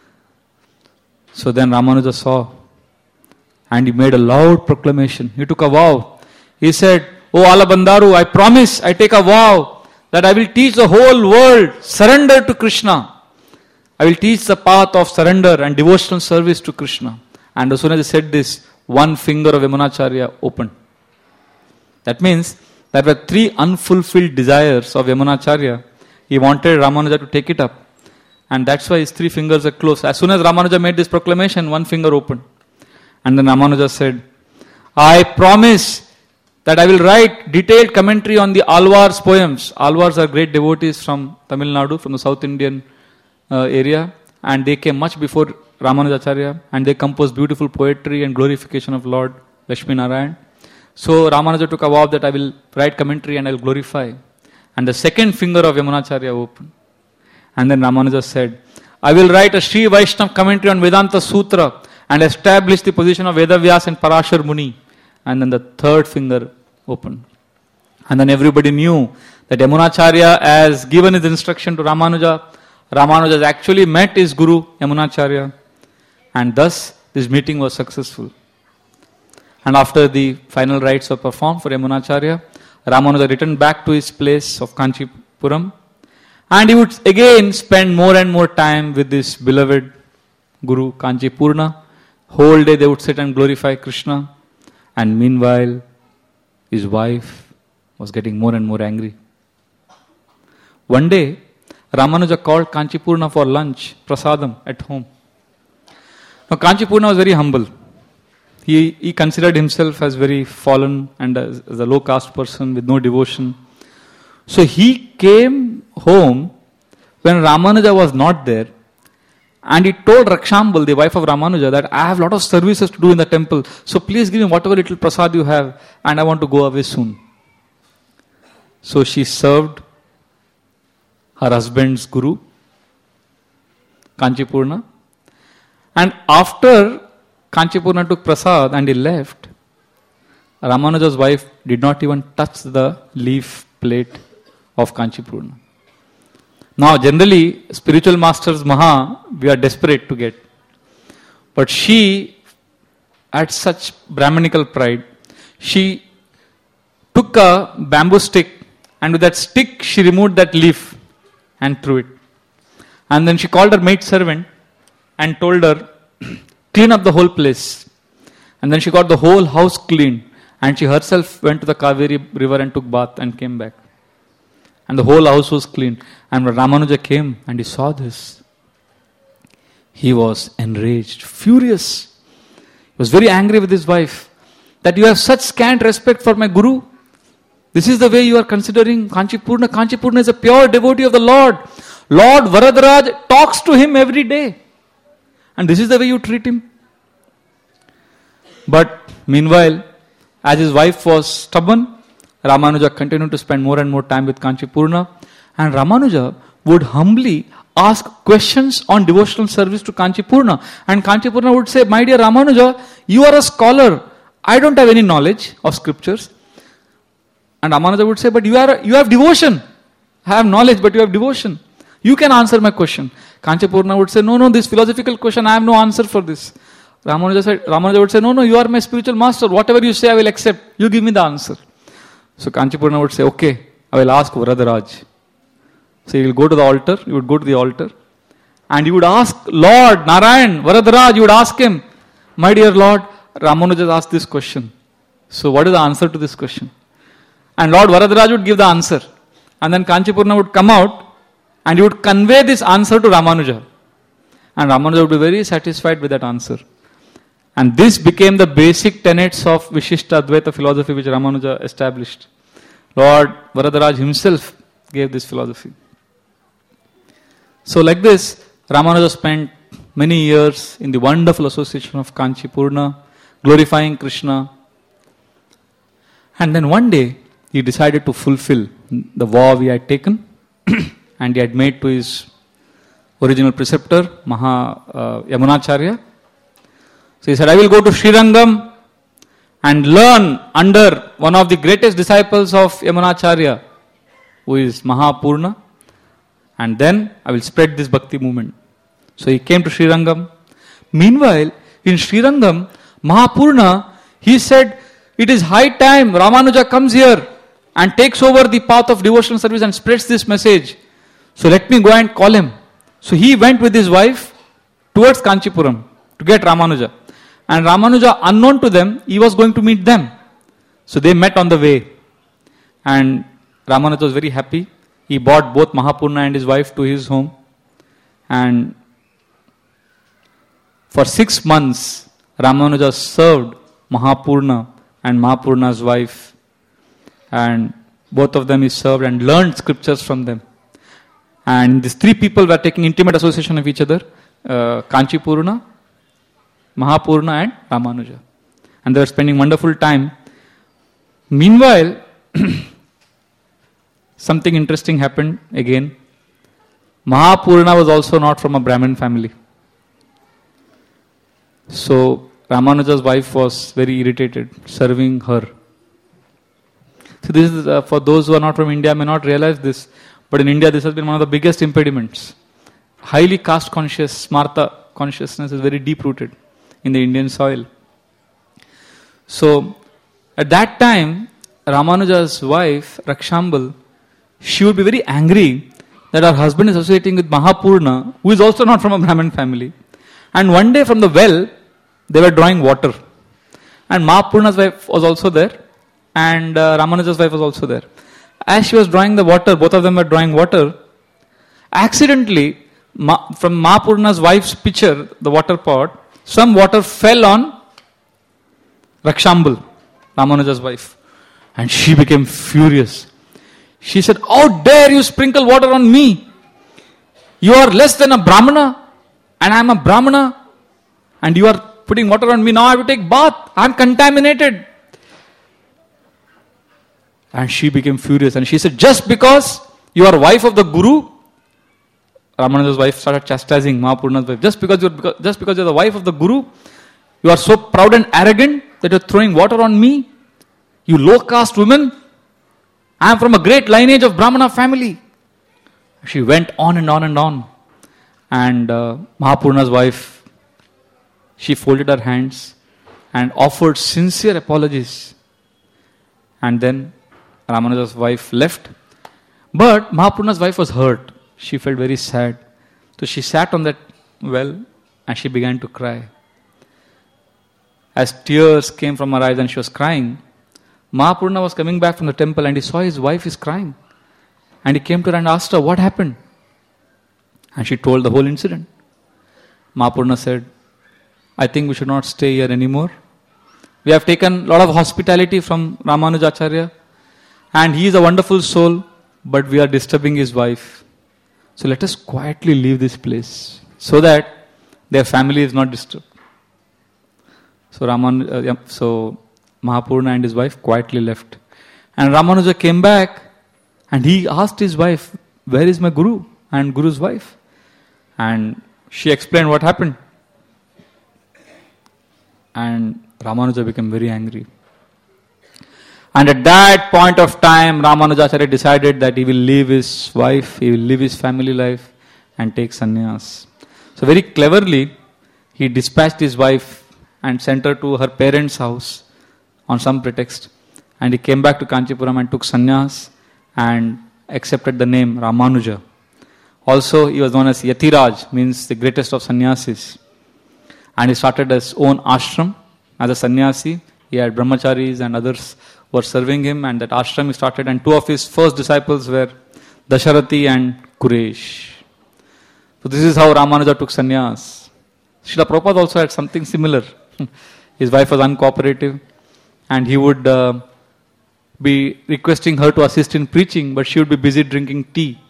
So then Ramanuja saw and he made a loud proclamation. He took a vow. He said, O Alabandaru, I promise, I take a vow that I will teach the whole world surrender to Krishna. I will teach the path of surrender and devotional service to Krishna. And as soon as he said this, one finger of Yamunacharya opened. That means there were three unfulfilled desires of Yamunacharya. He wanted Ramanuja to take it up. And that's why his three fingers are closed. As soon as Ramanuja made this proclamation, one finger opened. And then Ramanuja said, I promise that I will write detailed commentary on the Alvars poems. Alvars are great devotees from Tamil Nadu, from the South Indian uh, area. And they came much before Ramanujacharya. And they composed beautiful poetry and glorification of Lord Lakshmi Narayan. So Ramanuja took a vow that I will write commentary and I will glorify. And the second finger of Yamunacharya opened. And then Ramanuja said, I will write a Sri Vaishnava commentary on Vedanta Sutra and establish the position of Vedavyas and Parashar Muni. And then the third finger opened. And then everybody knew that Yamunacharya has given his instruction to Ramanuja. Ramanuja has actually met his guru, Yamunacharya. And thus, this meeting was successful. And after the final rites were performed for Yamunacharya, Ramanuja returned back to his place of Kanchipuram. And he would again spend more and more time with this beloved Guru Kanchipurna. Whole day they would sit and glorify Krishna. And meanwhile, his wife was getting more and more angry. One day, Ramanuja called Kanchipurna for lunch, prasadam, at home. Now Kanchipurna was very humble. He, he considered himself as very fallen and as, as a low caste person with no devotion. So he came home when Ramanuja was not there And he told Rakshambal, the wife of Ramanuja, that I have a lot of services to do in the temple. So please give me whatever little prasad you have, and I want to go away soon. So she served her husband's guru, Kanchipurna. And after Kanchipurna took prasad and he left, Ramanuja's wife did not even touch the leaf plate of Kanchipurna. Now, generally, spiritual masters, Maha, we are desperate to get. But she had such Brahmanical pride. She took a bamboo stick, and with that stick, she removed that leaf and threw it. And then she called her maid servant and told her, clean up the whole place. And then she got the whole house cleaned. And she herself went to the Kaveri river and took bath and came back. And the whole house was clean. And when Ramanuja came and he saw this, he was enraged, furious. He was very angry with his wife, that you have such scant respect for my guru. This is the way you are considering Kanchipurna. Kanchipurna is a pure devotee of the Lord. Lord Varadaraj talks to him every day. And this is the way you treat him. But meanwhile, as his wife was stubborn, Ramanuja continued to spend more and more time with Kanchipurna. And Ramanuja would humbly ask questions on devotional service to Kanchipurna. And Kanchipurna would say, my dear Ramanuja, you are a scholar. I don't have any knowledge of scriptures. And Ramanuja would say, but you are you have devotion. I have knowledge, but you have devotion. You can answer my question. Kanchipurna would say, no, no, this philosophical question, I have no answer for this. Ramanuja, said, Ramanuja would say, no, no, you are my spiritual master. Whatever you say, I will accept. You give me the answer. So Kanchipurna would say, okay, I will ask Varadaraj. So he will go to the altar, he would go to the altar, and he would ask Lord Narayan, Varadaraj, you would ask him, my dear Lord, Ramanuja asked this question. So what is the answer to this question? And Lord Varadaraj would give the answer. And then Kanchipurna would come out and he would convey this answer to Ramanuja. And Ramanuja would be very satisfied with that answer. And this became the basic tenets of Vishishta Advaita philosophy which Ramanuja established. Lord Varadaraj himself gave this philosophy. So like this, Ramanuja spent many years in the wonderful association of Kanchipurna, glorifying Krishna. And then one day, he decided to fulfill the vow he had taken and he had made to his original preceptor, Maha uh, Yamunacharya. So he said, I will go to Srirangam and learn under one of the greatest disciples of Yamunacharya, who is Mahapurna, and then I will spread this bhakti movement. So he came to Srirangam. Meanwhile, in Srirangam, Mahapurna, he said, it is high time Ramanuja comes here and takes over the path of devotional service and spreads this message. So let me go and call him. So he went with his wife towards Kanchipuram to get Ramanuja. And Ramanuja, unknown to them, he was going to meet them. So they met on the way. And Ramanuja was very happy. He brought both Mahapurna and his wife to his home. And for six months, Ramanuja served Mahapurna and Mahapurna's wife. And both of them he served and learned scriptures from them. And these three people were taking intimate association of each other. Uh, Kanchipurna, Mahapurna and Ramanuja. And they were spending wonderful time. Meanwhile, something interesting happened again. Mahapurna was also not from a Brahmin family. So Ramanuja's wife was very irritated, serving her. So this is, uh, for those who are not from India may not realize this, but in India this has been one of the biggest impediments. Highly caste conscious, Smarta consciousness is very deep rooted in the Indian soil. So at that time, Ramanuja's wife, Rakshambal, she would be very angry that her husband is associating with Mahapurna, who is also not from a Brahmin family. And one day from the well, they were drawing water. And Mahapurna's wife was also there. And uh, Ramanuja's wife was also there. As she was drawing the water, both of them were drawing water. Accidentally, Ma- from Mahapurna's wife's pitcher, the water pot, some water fell on Rakshambal, Ramanuja's wife. And she became furious. She said, how dare you sprinkle water on me? You are less than a Brahmana. And I'm a Brahmana. And you are putting water on me. Now I have to take bath. I'm contaminated. And she became furious. And she said, just because you are wife of the Guru, Ramanuja's wife started chastising Mahapurna's wife. Just because you're because, just because you're the wife of the Guru, you are so proud and arrogant that you're throwing water on me. You low caste woman. I am from a great lineage of Brahmana family. She went on and on and on. And uh, Mahapurna's wife, she folded her hands and offered sincere apologies. And then Ramanuja's wife left. But Mahapurna's wife was hurt. She felt very sad. So she sat on that well and she began to cry. As tears came from her eyes and she was crying, Mahapurna was coming back from the temple and he saw his wife is crying. And he came to her and asked her, what happened? And she told the whole incident. Mahapurna said, I think we should not stay here anymore. We have taken a lot of hospitality from Ramanujacharya and he is a wonderful soul, but we are disturbing his wife. So let us quietly leave this place so that their family is not disturbed. So Raman, uh, so Mahapurna and his wife quietly left. And Ramanuja came back and he asked his wife, where is my Guru and Guru's wife? And she explained what happened. And Ramanuja became very angry. And at that point of time, Ramanujacharya decided that he will leave his wife, he will leave his family life and take sannyas. So very cleverly, he dispatched his wife and sent her to her parents' house on some pretext. And he came back to Kanchipuram and took sannyas and accepted the name Ramanuja. Also, he was known as Yatiraj, means the greatest of sannyasis. And he started his own ashram as a sannyasi. He had brahmacharis and others were serving him, and that ashram he started, and two of his first disciples were Dasharathi and Kuresh. So this is how Ramanuja took sannyas. Srila Prabhupada also had something similar. His wife was uncooperative and he would uh, be requesting her to assist in preaching, but she would be busy drinking tea.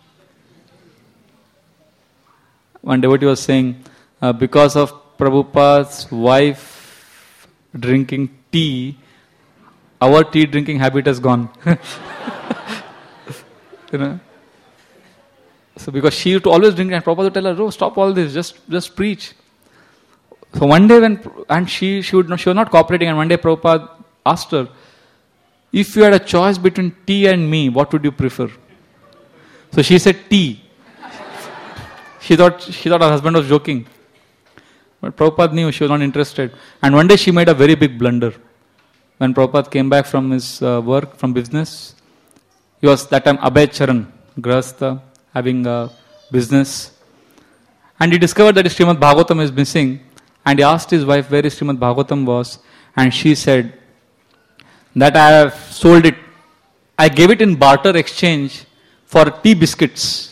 One devotee was saying, uh, because of Prabhupada's wife drinking tea, our tea drinking habit has gone. You know. So because she used to always drink, and Prabhupada would tell her, oh, stop all this, just just preach. So one day when, and she she, would not, she was not cooperating, and one day Prabhupada asked her, if you had a choice between tea and me, what would you prefer? So she said tea. She thought she thought her husband was joking. But Prabhupada knew she was not interested. And one day she made a very big blunder. When Prabhupada came back from his uh, work, from business, he was that time Abhay Charan, Grahastha, having a business. And he discovered that his Srimad Bhagavatam is missing. And he asked his wife where his Srimad Bhagavatam was. And she said, that I have sold it. I gave it in barter exchange for tea biscuits.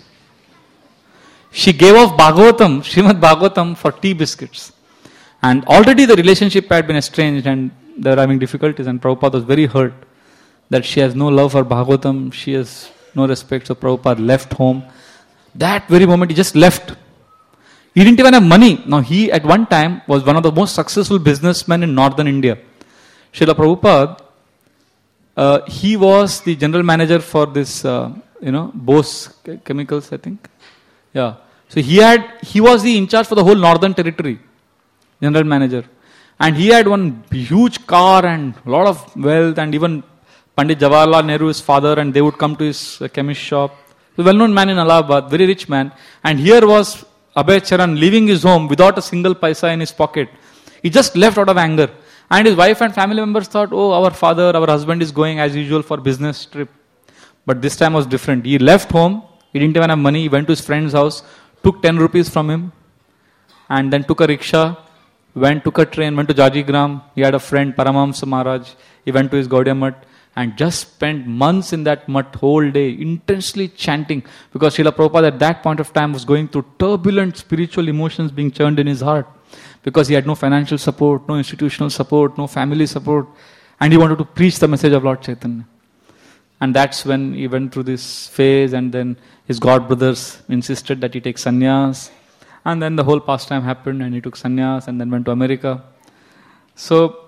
She gave off Bhagavatam, Srimad Bhagavatam, for tea biscuits. And already the relationship had been estranged and they were having difficulties, and Prabhupada was very hurt that she has no love for Bhagavatam, she has no respect. So Prabhupada left home. That very moment he just left. He didn't even have money. Now he at one time was one of the most successful businessmen in northern India. Srila Prabhupada, uh, he was the general manager for this, uh, you know, Bose Chemicals, I think. Yeah. So he had, he was the in charge for the whole northern territory, general manager. And he had one huge car and a lot of wealth, and even Pandit Jawaharlal Nehru, his father, and they would come to his uh, chemist shop. A well-known man in Allahabad, very rich man. And here was Abhay Charan leaving his home without a single paisa in his pocket. He just left out of anger. And his wife and family members thought, oh, our father, our husband is going as usual for business trip. But this time was different. He left home. He didn't even have money. He went to his friend's house, took ten rupees from him, and then took a rickshaw, went, took a train, went to Jajigram. He had a friend, Paramahamsa Maharaj. He went to his Gaudiya Mutt and just spent months in that mutt whole day, intensely chanting, because Srila Prabhupada at that point of time was going through turbulent spiritual emotions being churned in his heart, because he had no financial support, no institutional support, no family support, and he wanted to preach the message of Lord Chaitanya. And that's when he went through this phase, and then his god brothers insisted that he take sannyas. And then the whole pastime happened and he took sannyas and then went to America. So,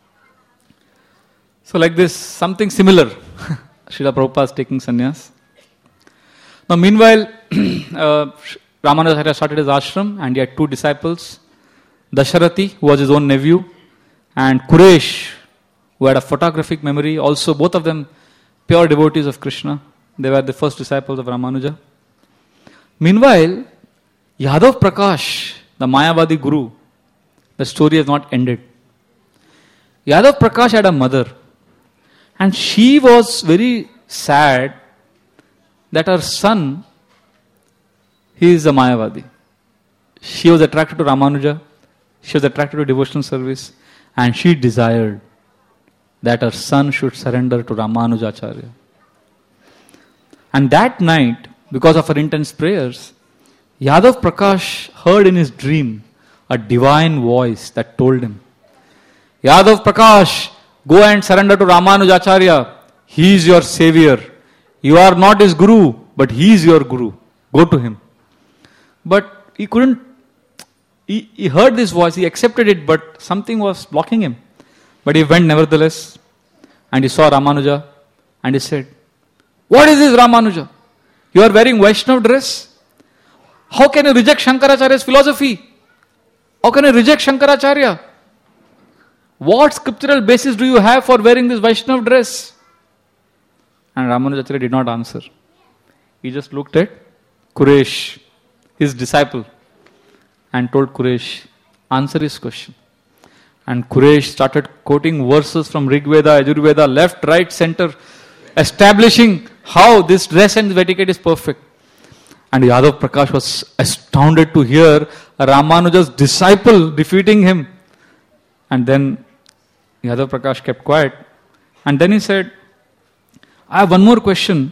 so like this, something similar. Srila Prabhupada is taking sannyas. Now meanwhile, uh, Ramanujacharya started his ashram and he had two disciples. Dasharati, who was his own nephew, and Kuresh, who had a photographic memory. Also, both of them pure devotees of Krishna. They were the first disciples of Ramanuja. Meanwhile, Yadav Prakash, the Mayavadi guru, the story has not ended. Yadav Prakash had a mother, and she was very sad that her son, he is a Mayavadi. She was attracted to Ramanuja, she was attracted to devotional service, and she desired that her son should surrender to Ramanujacharya. And that night, because of her intense prayers, Yadav Prakash heard in his dream a divine voice that told him, Yadav Prakash, go and surrender to Ramanujacharya. He is your savior. You are not his guru, but he is your guru. Go to him. But he couldn't, he, he heard this voice, he accepted it, but something was blocking him. But he went nevertheless, and he saw Ramanuja, and he said, what is this Ramanuja? You are wearing Vaishnav dress? How can you reject Shankaracharya's philosophy? How can you reject Shankaracharya? What scriptural basis do you have for wearing this Vaishnav dress? And Ramanujacharya did not answer. He just looked at Kuresh, his disciple, and told Kuresh, answer his question. And Kuresh started quoting verses from Rig Veda, Yajurveda, left, right, center, establishing how this dress and etiquette is perfect. And Yadav Prakash was astounded to hear Ramanuja's disciple defeating him. And then Yadav Prakash kept quiet. And then he said, I have one more question.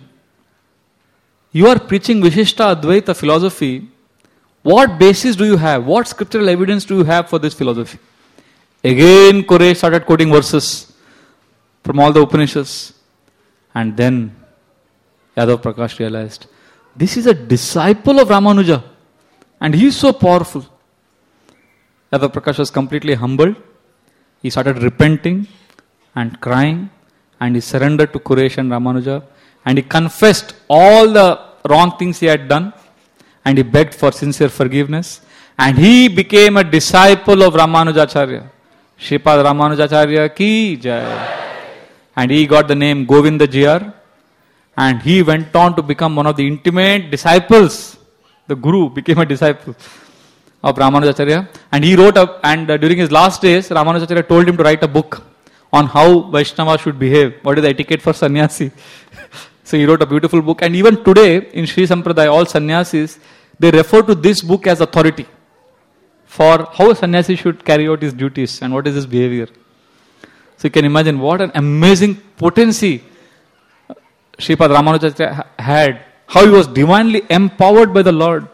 You are preaching Vishishta Advaita philosophy. What basis do you have? What scriptural evidence do you have for this philosophy? Again, Kuresh started quoting verses from all the Upanishads. And then Yadav Prakash realized, this is a disciple of Ramanuja. And he is so powerful. Yadav Prakash was completely humbled. He started repenting and crying. And he surrendered to Kuresh and Ramanuja. And he confessed all the wrong things he had done. And he begged for sincere forgiveness. And he became a disciple of Ramanujacharya. Shripad Ramanujacharya ki jai. And he got the name Govinda J R. And he went on to become one of the intimate disciples. The guru became a disciple of Ramanujacharya. And he wrote up, and uh, during his last days, Ramanujacharya told him to write a book on how Vaishnava should behave. What is the etiquette for sannyasi? So he wrote a beautiful book. And even today, in Sri Sampradaya, all sannyasis, they refer to this book as authority for how a sannyasi should carry out his duties and what is his behavior. So you can imagine what an amazing potency Shripad Ramanujacharya had, how he was divinely empowered by the Lord.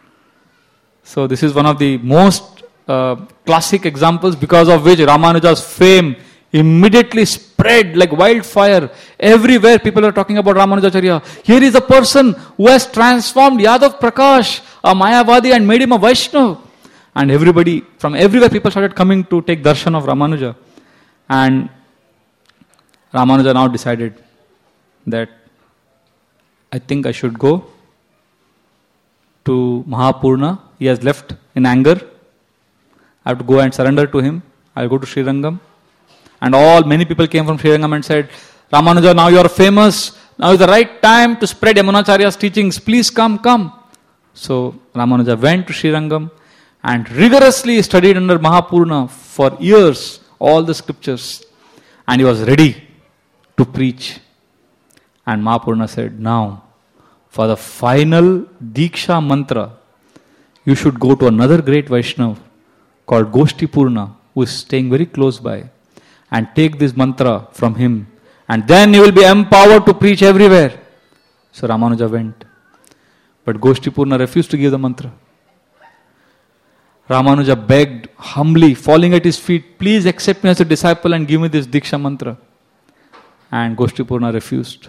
So this is one of the most uh, classic examples because of which Ramanuja's fame immediately spread like wildfire. Everywhere people are talking about Ramanujacharya. Here is a person who has transformed Yadav Prakash, a Mayavadi, and made him a Vaishnava. And everybody, from everywhere people started coming to take darshan of Ramanuja. And Ramanuja now decided that I think I should go to Mahapurna. He has left in anger. I have to go and surrender to him. I will go to Srirangam. And all, many people came from Srirangam and said, Ramanuja, now you are famous. Now is the right time to spread Yamunacharya's teachings. Please come, come. So Ramanuja went to Srirangam and rigorously studied under Mahapurna for years all the scriptures. And he was ready to preach. And Mahapurna said, now, for the final Diksha mantra, you should go to another great Vaishnava called Goshtipurna, who is staying very close by, and take this mantra from him. And then you will be empowered to preach everywhere. So Ramanuja went. But Goshtipurna refused to give the mantra. Ramanuja begged humbly, falling at his feet, please accept me as a disciple and give me this Diksha mantra. And Goshtipurna refused.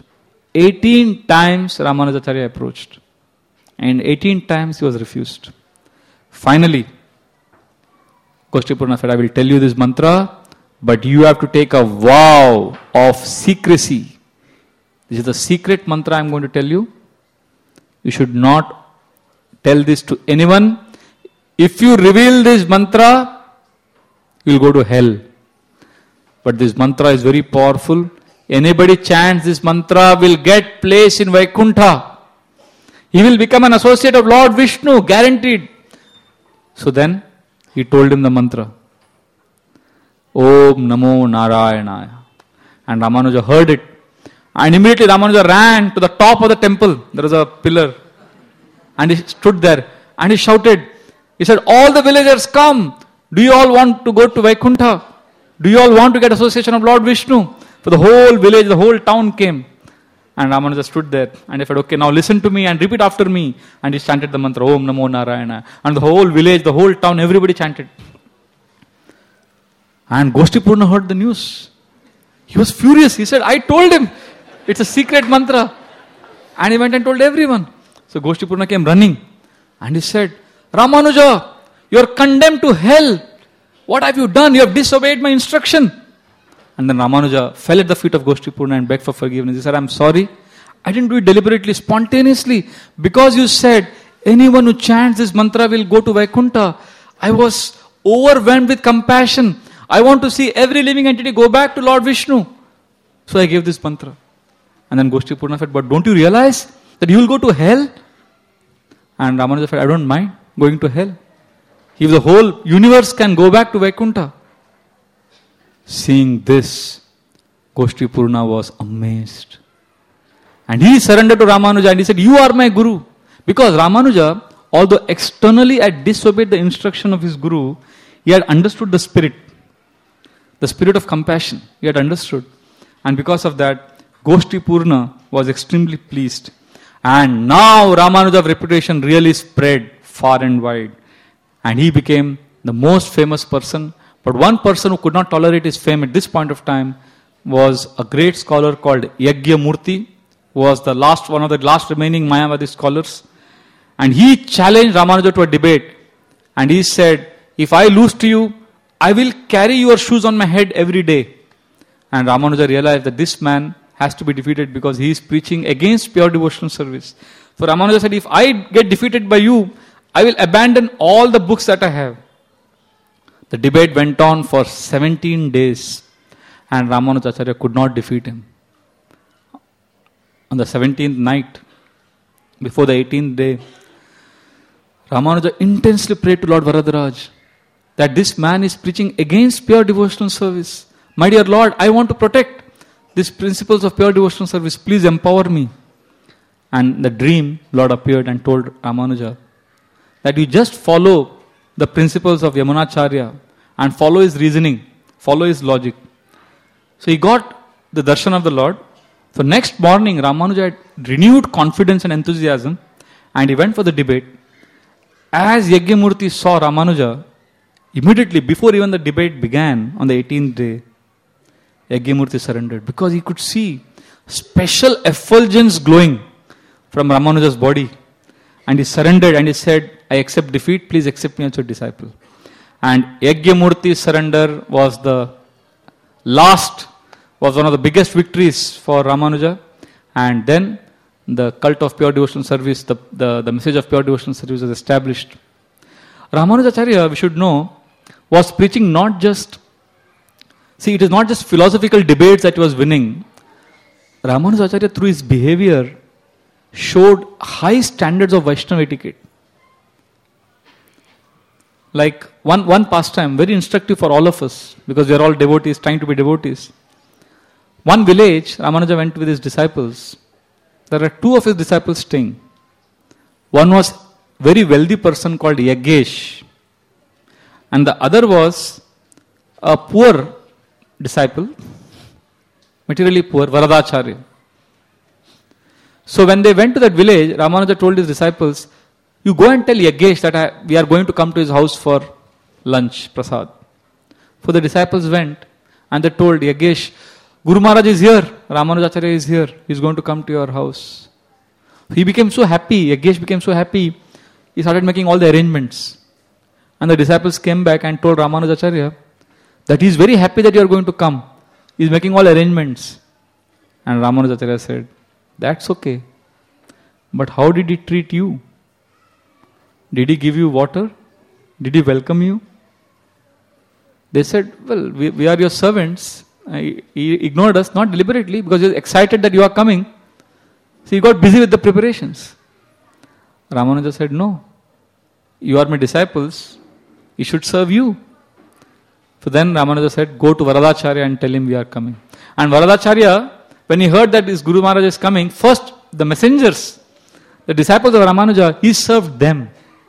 eighteen times Ramanujacharya approached. And eighteen times he was refused. Finally, Goshtipurna said, I will tell you this mantra, but you have to take a vow of secrecy. This is the secret mantra I am going to tell you. You should not tell this to anyone. If you reveal this mantra, you will go to hell. But this mantra is very powerful. Anybody chants this mantra will get place in Vaikuntha. He will become an associate of Lord Vishnu, guaranteed. So then, he told him the mantra. Om Namo Narayanaya. And Ramanuja heard it. And immediately Ramanuja ran to the top of the temple. There was a pillar. And he stood there. And he shouted. He said, all the villagers come. Do you all want to go to Vaikuntha? Do you all want to get association of Lord Vishnu? For the whole village, the whole town came. And Ramanuja stood there. And he said, okay, now listen to me and repeat after me. And he chanted the mantra, Om Namo Narayana. And the whole village, the whole town, everybody chanted. And Goshtipurna heard the news. He was furious. He said, I told him. It's a secret mantra. And he went and told everyone. So Goshtipurna came running. And he said, Ramanuja, you are condemned to hell. What have you done? You have disobeyed my instruction. And then Ramanuja fell at the feet of Goshtipurna and begged for forgiveness. He said, I'm sorry. I didn't do it deliberately, spontaneously. Because you said, anyone who chants this mantra will go to Vaikuntha. I was overwhelmed with compassion. I want to see every living entity go back to Lord Vishnu. So I gave this mantra. And then Goshtipurna said, but don't you realize that you will go to hell? And Ramanuja said, I don't mind going to hell. If the whole universe can go back to Vaikuntha. Seeing this, Goshtipurna was amazed. And he surrendered to Ramanuja and he said, you are my Guru. Because Ramanuja, although externally had disobeyed the instruction of his Guru, he had understood the spirit. The spirit of compassion. He had understood. And because of that, Goshtipurna was extremely pleased. And now Ramanuja's reputation really spread far and wide. And he became the most famous person. But one person who could not tolerate his fame at this point of time was a great scholar called Yagyamurti, who was the last one of the last remaining Mayavadi scholars. And he challenged Ramanuja to a debate. And he said, if I lose to you, I will carry your shoes on my head every day. And Ramanuja realized that this man has to be defeated because he is preaching against pure devotional service. So Ramanuja said, if I get defeated by you, I will abandon all the books that I have. The debate went on for seventeen days and Ramanujacharya could not defeat him. On the seventeenth night, before the eighteenth day, Ramanuja intensely prayed to Lord Varadaraj that this man is preaching against pure devotional service. My dear Lord, I want to protect these principles of pure devotional service. Please empower me. And in the dream, Lord appeared and told Ramanuja that you just follow the principles of Yamunacharya and follow his reasoning, follow his logic. So he got the darshan of the Lord. So next morning, Ramanuja had renewed confidence and enthusiasm and he went for the debate. As Yagyamurti saw Ramanuja, immediately before even the debate began on the eighteenth day, Yagyamurti surrendered because he could see special effulgence glowing from Ramanuja's body. And he surrendered and he said, I accept defeat, please accept me as your disciple. And Yagyamurti's surrender was the last, was one of the biggest victories for Ramanuja. And then the cult of pure devotional service, the, the, the message of pure devotional service was established. Ramanujacharya, we should know, was preaching not just, see, it is not just philosophical debates that he was winning. Ramanujacharya, through his behavior, showed high standards of Vaishnava etiquette. Like one, one pastime, very instructive for all of us, because we are all devotees, trying to be devotees. One village, Ramanuja went with his disciples. There are two of his disciples staying. One was a very wealthy person called Yagyesh. And the other was a poor disciple, materially poor, Varadacharya. So when they went to that village, Ramanuja told his disciples, you go and tell Yagyesh that I, we are going to come to his house for lunch, prasad. So the disciples went and they told Yagyesh, Guru Maharaj is here, Ramanujacharya is here, he is going to come to your house. He became so happy, Yagyesh became so happy, he started making all the arrangements. And the disciples came back and told Ramanujacharya that he is very happy that you are going to come. He is making all arrangements. And Ramanujacharya said, that's okay. But how did he treat you? Did he give you water? Did he welcome you? They said, well, we, we are your servants. He, he ignored us, not deliberately, because he was excited that you are coming. So he got busy with the preparations. Ramanuja said, no. You are my disciples. He should serve you. So then Ramanuja said, go to Varadacharya and tell him we are coming. And Varadacharya, when he heard that his Guru Maharaj is coming, first the messengers, the disciples of Ramanuja, he served them.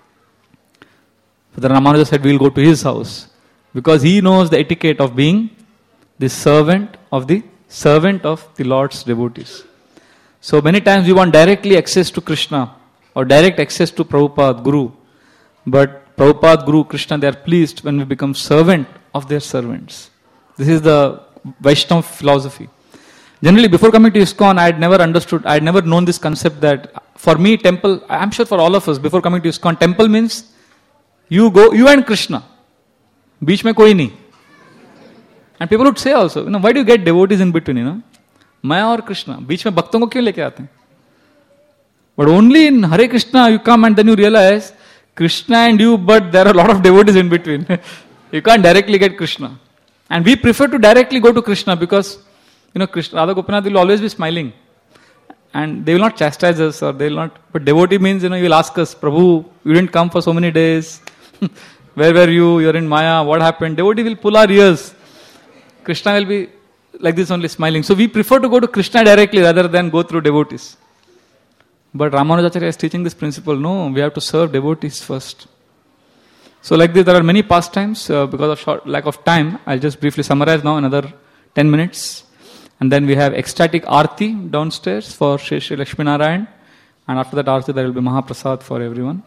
So then Ramanuja said, we will go to his house. Because he knows the etiquette of being the servant of the servant of the Lord's devotees. So many times we want directly access to Krishna or direct access to Prabhupada, Guru. But Prabhupada, Guru, Krishna, they are pleased when we become servant of their servants. This is the Vaishnava philosophy. Generally, before coming to ISKCON, I had never understood, I had never known this concept that for me, temple, I am sure for all of us, before coming to ISKCON, temple means you go, you and Krishna. Beech mein koi nahi. And people would say also, you know, why do you get devotees in between, you know? Maya or Krishna. Beech mein bhakton ko kyun leke aate hain? But only in Hare Krishna you come and then you realize Krishna and you, but there are a lot of devotees in between. You can't directly get Krishna. And we prefer to directly go to Krishna because, you know, Krishna, Radha Gopinath will always be smiling. And they will not chastise us or they will not, but devotee means, you know, you will ask us, Prabhu, you didn't come for so many days. Where were you? You're in Maya. What happened? Devotee will pull our ears. Krishna will be like this only smiling. So we prefer to go to Krishna directly rather than go through devotees. But Ramanujacharya is teaching this principle. No, we have to serve devotees first. So like this, there are many pastimes. Uh, because of short lack of time, I'll just briefly summarize now another ten minutes. And then we have ecstatic Aarti downstairs for Shri Shri Lakshmi Narayan. And after that Aarti, there will be Mahaprasad for everyone.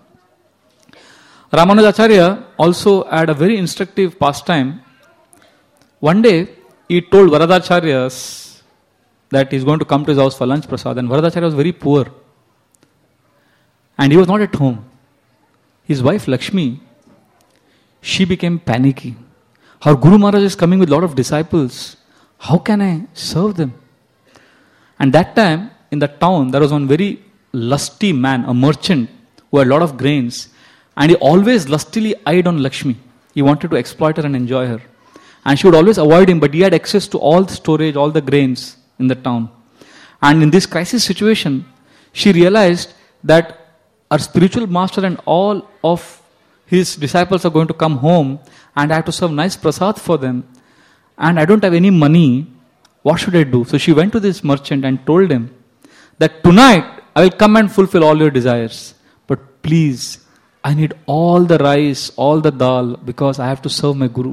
Ramanujacharya also had a very instructive pastime. One day, he told Varadacharya that he is going to come to his house for lunch prasad. And Varadacharya was very poor. And he was not at home. His wife Lakshmi, she became panicky. Her Guru Maharaj is coming with a lot of disciples. How can I serve them? And that time, in the town, there was one very lusty man, a merchant, who had a lot of grains. And he always lustily eyed on Lakshmi. He wanted to exploit her and enjoy her. And she would always avoid him, but he had access to all the storage, all the grains in the town. And in this crisis situation, she realized that her spiritual master and all of his disciples are going to come home and I have to serve nice prasad for them. And I don't have any money. What should I do? So she went to this merchant and told him that tonight I will come and fulfill all your desires. But please, I need all the rice, all the dal because I have to serve my Guru.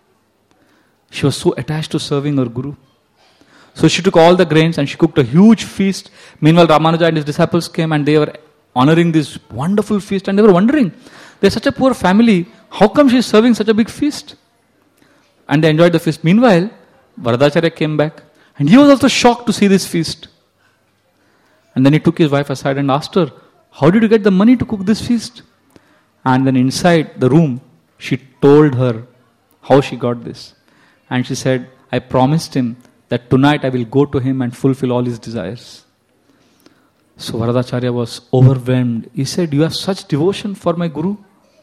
She was so attached to serving her Guru. So she took all the grains and she cooked a huge feast. Meanwhile, Ramanuja and his disciples came and they were honoring this wonderful feast. And they were wondering, they're such a poor family, how come she's serving such a big feast? And they enjoyed the feast. Meanwhile, Varadacharya came back and he was also shocked to see this feast. And then he took his wife aside and asked her, how did you get the money to cook this feast? And then inside the room, she told her how she got this. And she said, I promised him that tonight I will go to him and fulfill all his desires. So Varadacharya was overwhelmed. He said, you have such devotion for my Guru?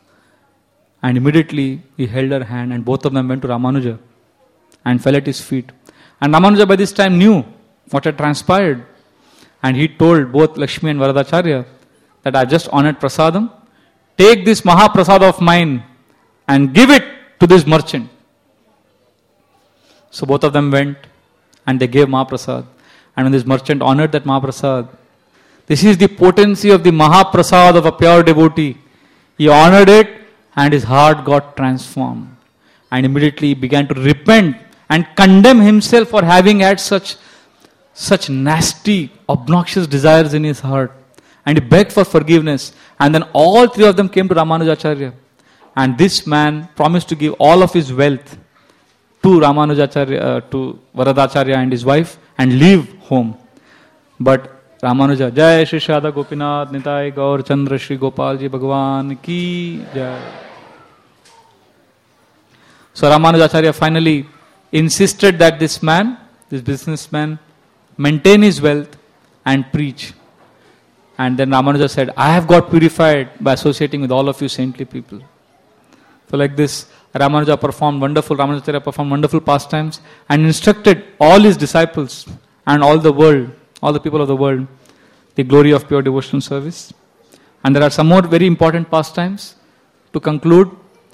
And immediately he held her hand and both of them went to Ramanuja and fell at his feet. And Ramanuja by this time knew what had transpired. And he told both Lakshmi and Varadacharya that I just honored prasadam. Take this Mahaprasad of mine and give it to this merchant. So both of them went and they gave Mahaprasad. And when this merchant honored that Mahaprasad, this is the potency of the Mahaprasad of a pure devotee. He honored it and his heart got transformed. And immediately he began to repent and condemn himself for having had such, such nasty, obnoxious desires in his heart. And he begged for forgiveness. And then all three of them came to Ramanujacharya. And this man promised to give all of his wealth to Ramanujacharya, uh, to Varadacharya and his wife and leave home. But Ramanuja, Jai Shri Radha Gopinath Nitai Gaur Chandra Shri Gopal Ji Bhagwan Ki Jai. So Ramanujacharya finally insisted that this man, this businessman, maintain his wealth and preach. And then Ramanuja said, I have got purified by associating with all of you saintly people. So like this, Ramanuja performed wonderful, Ramanujacharya performed wonderful pastimes and instructed all his disciples and all the world, all the people of the world, the glory of pure devotional service. And there are some more very important pastimes. To conclude,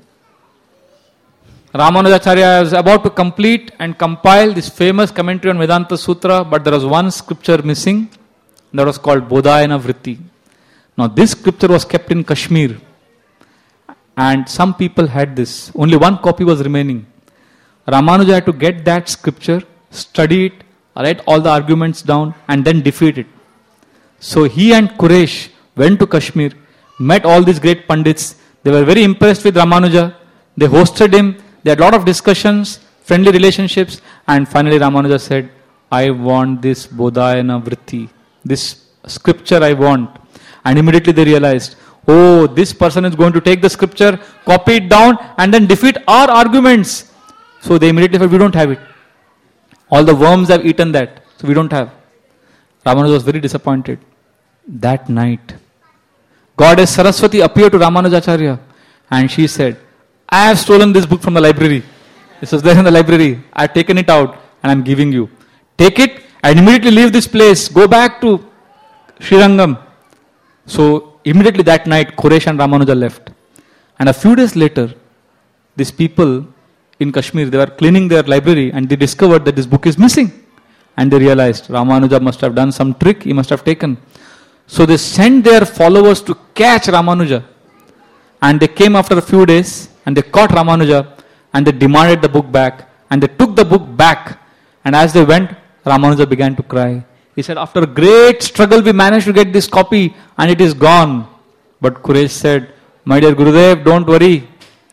Ramanujacharya is about to complete and compile this famous commentary on Vedanta Sutra, but there was one scripture missing, that was called Bodhayana Vritti. Now this scripture was kept in Kashmir, and some people had this. Only one copy was remaining. Ramanuja had to get that scripture, study it, write all the arguments down, and then defeat it. So he and Quresh went to Kashmir, met all these great Pandits. They were very impressed with Ramanuja. They hosted him. They had a lot of discussions, friendly relationships, and finally Ramanuja said, I want this Bodhayana Vritti. This scripture I want. And immediately they realized, oh, this person is going to take the scripture, copy it down, and then defeat our arguments. So they immediately said, we don't have it. All the worms have eaten that, so we don't have. Ramanuja was very disappointed. That night, Goddess Saraswati appeared to Ramanujacharya, and she said, I have stolen this book from the library. This was there in the library. I have taken it out, and I am giving you. Take it, and immediately leave this place. Go back to Srirangam. So immediately that night, Quresh and Ramanuja left. And a few days later, these people in Kashmir, they were cleaning their library and they discovered that this book is missing. And they realized Ramanuja must have done some trick, he must have taken. So they sent their followers to catch Ramanuja. And they came after a few days and they caught Ramanuja and they demanded the book back. And they took the book back. And as they went, Ramanuja began to cry. He said, after a great struggle, we managed to get this copy and it is gone. But Quresh said, my dear Gurudev, don't worry.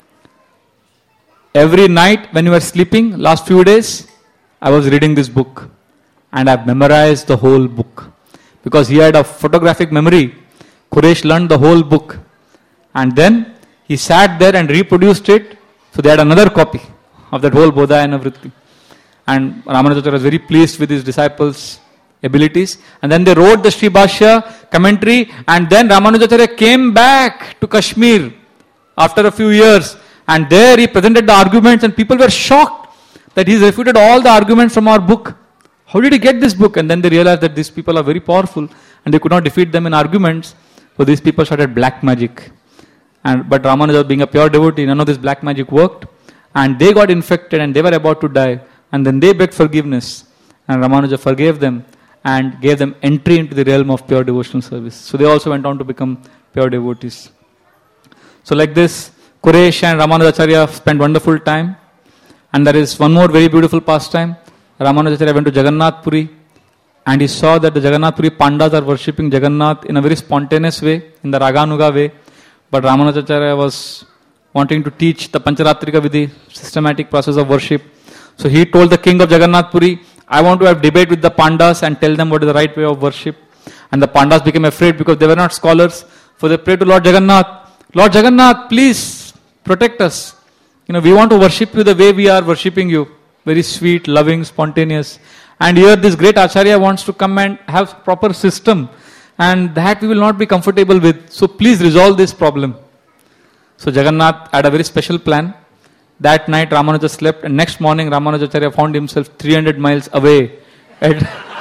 Every night when you were sleeping, last few days, I was reading this book. And I've memorized the whole book. Because he had a photographic memory, Quresh learned the whole book. And then he sat there and reproduced it. So they had another copy of that whole Bodhayana Vritti. And Ramanujacharya was very pleased with his disciples' abilities. And then they wrote the Sri Bhashya commentary. And then Ramanujacharya came back to Kashmir after a few years. And there he presented the arguments and people were shocked that he's refuted all the arguments from our book. How did he get this book? And then they realized that these people are very powerful and they could not defeat them in arguments. So these people started black magic. And But Ramanuja, being a pure devotee, none of this black magic worked. And they got infected and they were about to die. And then they begged forgiveness. And Ramanuja forgave them and gave them entry into the realm of pure devotional service. So they also went on to become pure devotees. So like this, Quresh and Ramanujacharya spent wonderful time. And there is one more very beautiful pastime. Ramanujacharya went to Jagannath Puri and he saw that the Jagannath Puri Pandas are worshipping Jagannath in a very spontaneous way, in the Raganuga way. But Ramanujacharya was wanting to teach the Pancharatrika Vidhi, systematic process of worship. So he told the king of Jagannath Puri, I want to have debate with the Pandas and tell them what is the right way of worship. And the Pandas became afraid because they were not scholars. So they prayed to Lord Jagannath, Lord Jagannath, please protect us. You know, we want to worship you the way we are worshipping you. Very sweet, loving, spontaneous. And here this great Acharya wants to come and have proper system. And that we will not be comfortable with. So please resolve this problem. So Jagannath had a very special plan. That night Ramanuja slept and next morning Ramanujacharya found himself three hundred miles away at,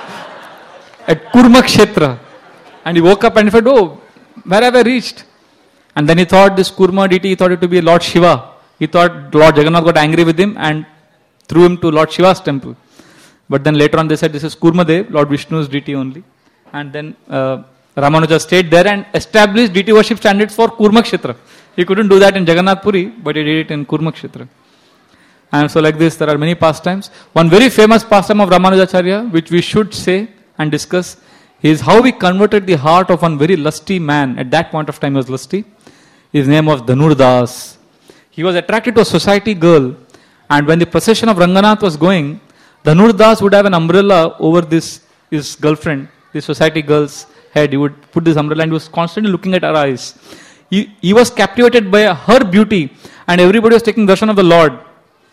at Kurmakshetra. And he woke up and he said, oh, where have I reached? And then he thought this Kurma deity, he thought it to be Lord Shiva. He thought Lord Jagannath got angry with him and threw him to Lord Shiva's temple. But then later on they said this is Kurmadev, Lord Vishnu's deity only. And then uh, Ramanuja stayed there and established deity worship standards for Kurmakshetra. He couldn't do that in Jagannath Puri, but he did it in Kurmakshetra. And so like this, there are many pastimes. One very famous pastime of Ramanujacharya, which we should say and discuss, is how he converted the heart of one very lusty man. At that point of time he was lusty. His name was Dhanurdas. He was attracted to a society girl. And when the procession of Ranganath was going, Dhanurdas would have an umbrella over this his girlfriend, this society girl's head. He would put this umbrella and he was constantly looking at her eyes. He, he was captivated by her beauty and everybody was taking darshan of the Lord.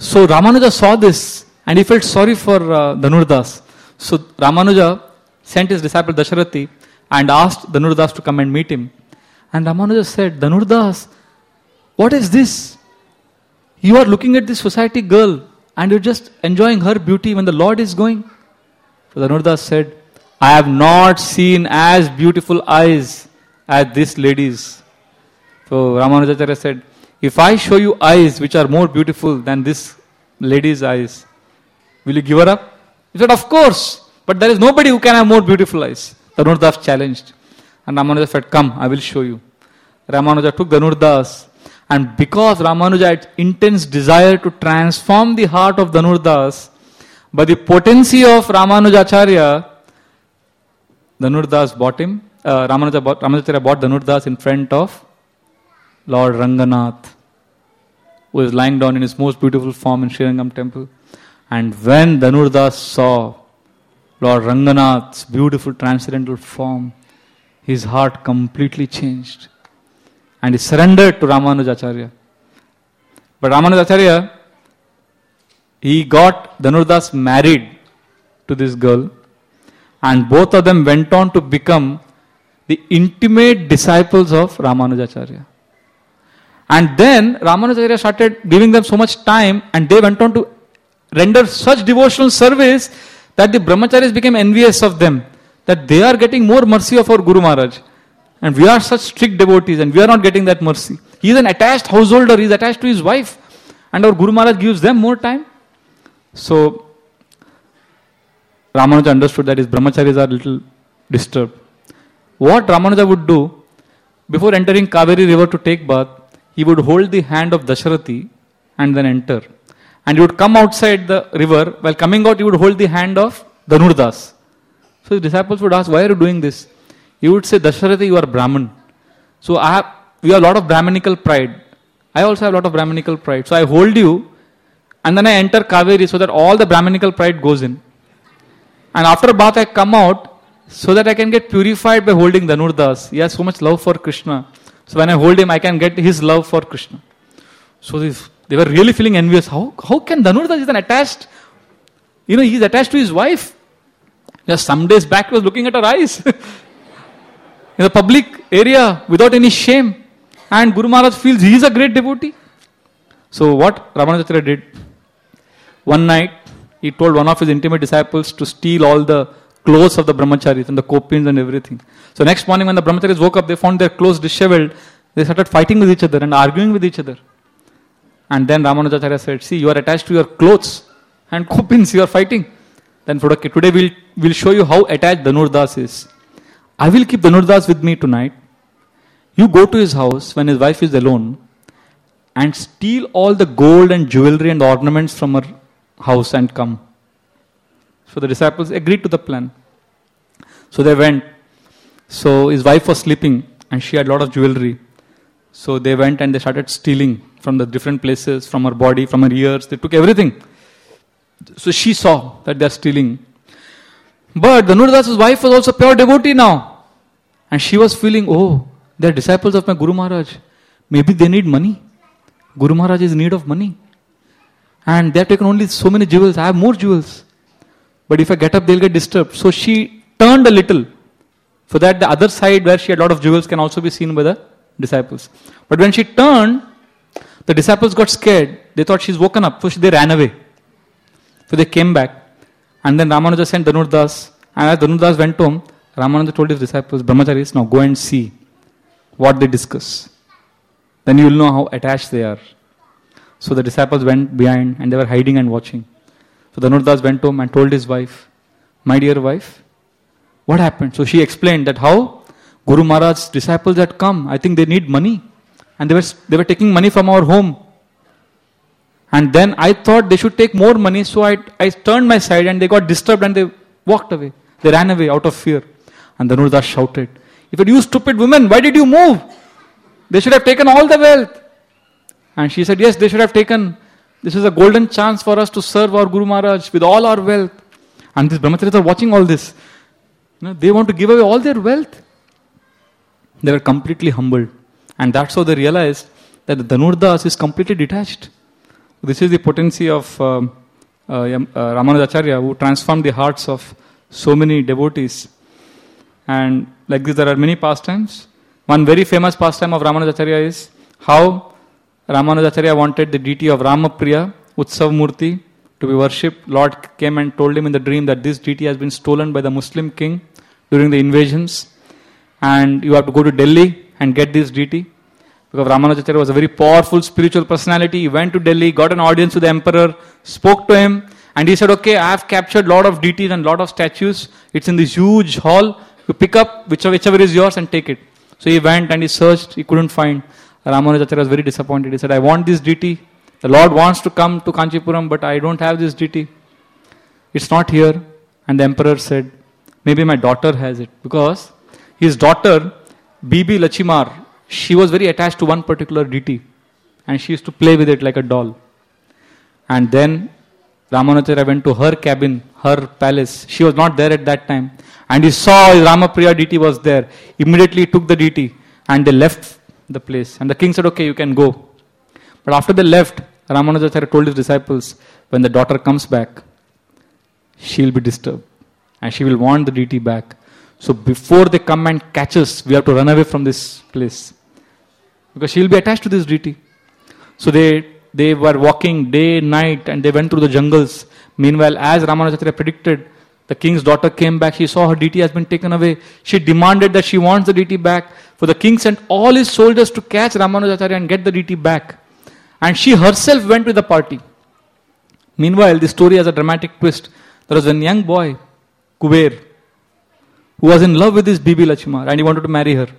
So Ramanuja saw this and he felt sorry for uh, Dhanurdas. So Ramanuja sent his disciple Dasarathi and asked Dhanurdas to come and meet him. And Ramanuja said, Dhanurdas, what is this? You are looking at this society girl and you're just enjoying her beauty when the Lord is going. So Dhanurdas said, I have not seen as beautiful eyes as this lady's. So Ramanujacharya said, if I show you eyes which are more beautiful than this lady's eyes, will you give her up? He said, of course, but there is nobody who can have more beautiful eyes. Dhanurdas challenged. And Ramanuja said, come, I will show you. Ramanuja took Dhanurdas, and because Ramanuja had intense desire to transform the heart of Dhanurdas, by the potency of Ramanujacharya, Dhanurdas bought him, uh, Ramanuja bought, Ramanujacharya bought Dhanurdas in front of Lord Ranganath, who is lying down in his most beautiful form in Srirangam temple. And when Dhanurdas saw Lord Ranganath's beautiful transcendental form, his heart completely changed. And he surrendered to Ramanujacharya. But Ramanujacharya, he got Dhanurdas married to this girl. And both of them went on to become the intimate disciples of Ramanujacharya. And then Ramanujacharya started giving them so much time and they went on to render such devotional service that the brahmacharis became envious of them. That they are getting more mercy of our Guru Maharaj. And we are such strict devotees and we are not getting that mercy. He is an attached householder, he is attached to his wife. And our Guru Maharaj gives them more time. So, Ramanuja understood that his brahmacharis are a little disturbed. What Ramanuja would do, before entering Kaveri river to take bath, he would hold the hand of Dasarathi and then enter. And he would come outside the river. While coming out, he would hold the hand of Dhanurdas. So his disciples would ask, why are you doing this? He would say, Dasarathi, you are Brahman. So I have, we have a lot of Brahmanical pride. I also have a lot of Brahmanical pride. So I hold you and then I enter Kaveri so that all the Brahmanical pride goes in. And after bath I come out so that I can get purified by holding Dhanurdas. He has so much love for Krishna. So when I hold him, I can get his love for Krishna. So this, they were really feeling envious. How, how can Dhanurdas is an attached, you know, he is attached to his wife. Just some days back he was looking at her eyes. In the public area without any shame. And Guru Maharaj feels he is a great devotee. So what Ramanujacharya did? One night, he told one of his intimate disciples to steal all the clothes of the brahmacharis and the copins and everything. So next morning when the brahmacharis woke up, they found their clothes disheveled. They started fighting with each other and arguing with each other. And then Ramanujacharya said, see, you are attached to your clothes and copins, you are fighting. Then okay, today we'll, we'll show you how attached Dhanurdas is. I will keep Dhanurdas with me tonight. You go to his house when his wife is alone and steal all the gold and jewelry and ornaments from her house and come. So the disciples agreed to the plan. So they went. So his wife was sleeping and she had a lot of jewelry. So they went and they started stealing from the different places, from her body, from her ears. They took everything. So she saw that they are stealing. But Dhanurdas' wife was also pure devotee now. And she was feeling, oh, they are disciples of my Guru Maharaj. Maybe they need money. Guru Maharaj is in need of money. And they have taken only so many jewels. I have more jewels. But if I get up, they'll get disturbed. So she turned a little so that the other side where she had a lot of jewels can also be seen by the disciples. But when she turned, the disciples got scared. They thought she's woken up. So they ran away. So they came back. And then Ramanuja sent Dhanurdas. And as Dhanurdas went home, Ramanuja told his disciples, brahmacharis, now go and see what they discuss. Then you will know how attached they are. So the disciples went behind and they were hiding and watching. So Dhanurdas went home and told his wife, my dear wife, what happened? So she explained that how Guru Maharaj's disciples had come. I think they need money. And they were, they were taking money from our home. And then I thought they should take more money. So I, I turned my side and they got disturbed and they walked away. They ran away out of fear. And Dhanurdas shouted, if it you stupid women, why did you move? They should have taken all the wealth. And she said, yes, they should have taken. This is a golden chance for us to serve our Guru Maharaj with all our wealth. And these brahmacharis are watching all this. You know, they want to give away all their wealth. They were completely humbled. And that's how they realized that the Dhanurdas is completely detached. This is the potency of um, uh, Yam- uh, Ramanujacharya, who transformed the hearts of so many devotees. And like this, there are many pastimes. One very famous pastime of Ramanujacharya is how Ramanujacharya wanted the deity of Ramapriya, Utsav Murti, to be worshipped. Lord came and told him in the dream that this deity has been stolen by the Muslim king during the invasions, and you have to go to Delhi and get this deity. Because Ramanujacharya was a very powerful spiritual personality. He went to Delhi, got an audience with the emperor, spoke to him, and he said, okay, I have captured a lot of deities and a lot of statues. It's in this huge hall. You pick up whichever, whichever is yours and take it. So he went and he searched. He couldn't find. Ramanujacharya was very disappointed. He said, I want this deity. The Lord wants to come to Kanchipuram, but I don't have this deity. It's not here. And the emperor said, maybe my daughter has it. Because his daughter, Bibi Lachimar, she was very attached to one particular deity. And she used to play with it like a doll. And then Ramanujacharya went to her cabin, her palace. She was not there at that time. And he saw Ramapriya deity was there. Immediately he took the deity and they left the place. And the king said, okay, you can go. But after they left, Ramanujacharya told his disciples, when the daughter comes back, she will be disturbed. And she will want the deity back. So before they come and catch us, we have to run away from this place. Because she will be attached to this deity. So they they were walking day, night, and they went through the jungles. Meanwhile, as Ramanujacharya predicted, the king's daughter came back. She saw her deity has been taken away. She demanded that she wants the deity back. For the king sent all his soldiers to catch Ramanujacharya and get the deity back. And she herself went with the party. Meanwhile, the story has a dramatic twist. There was a young boy, Kuber, who was in love with this Bibi Lachimar and he wanted to marry her.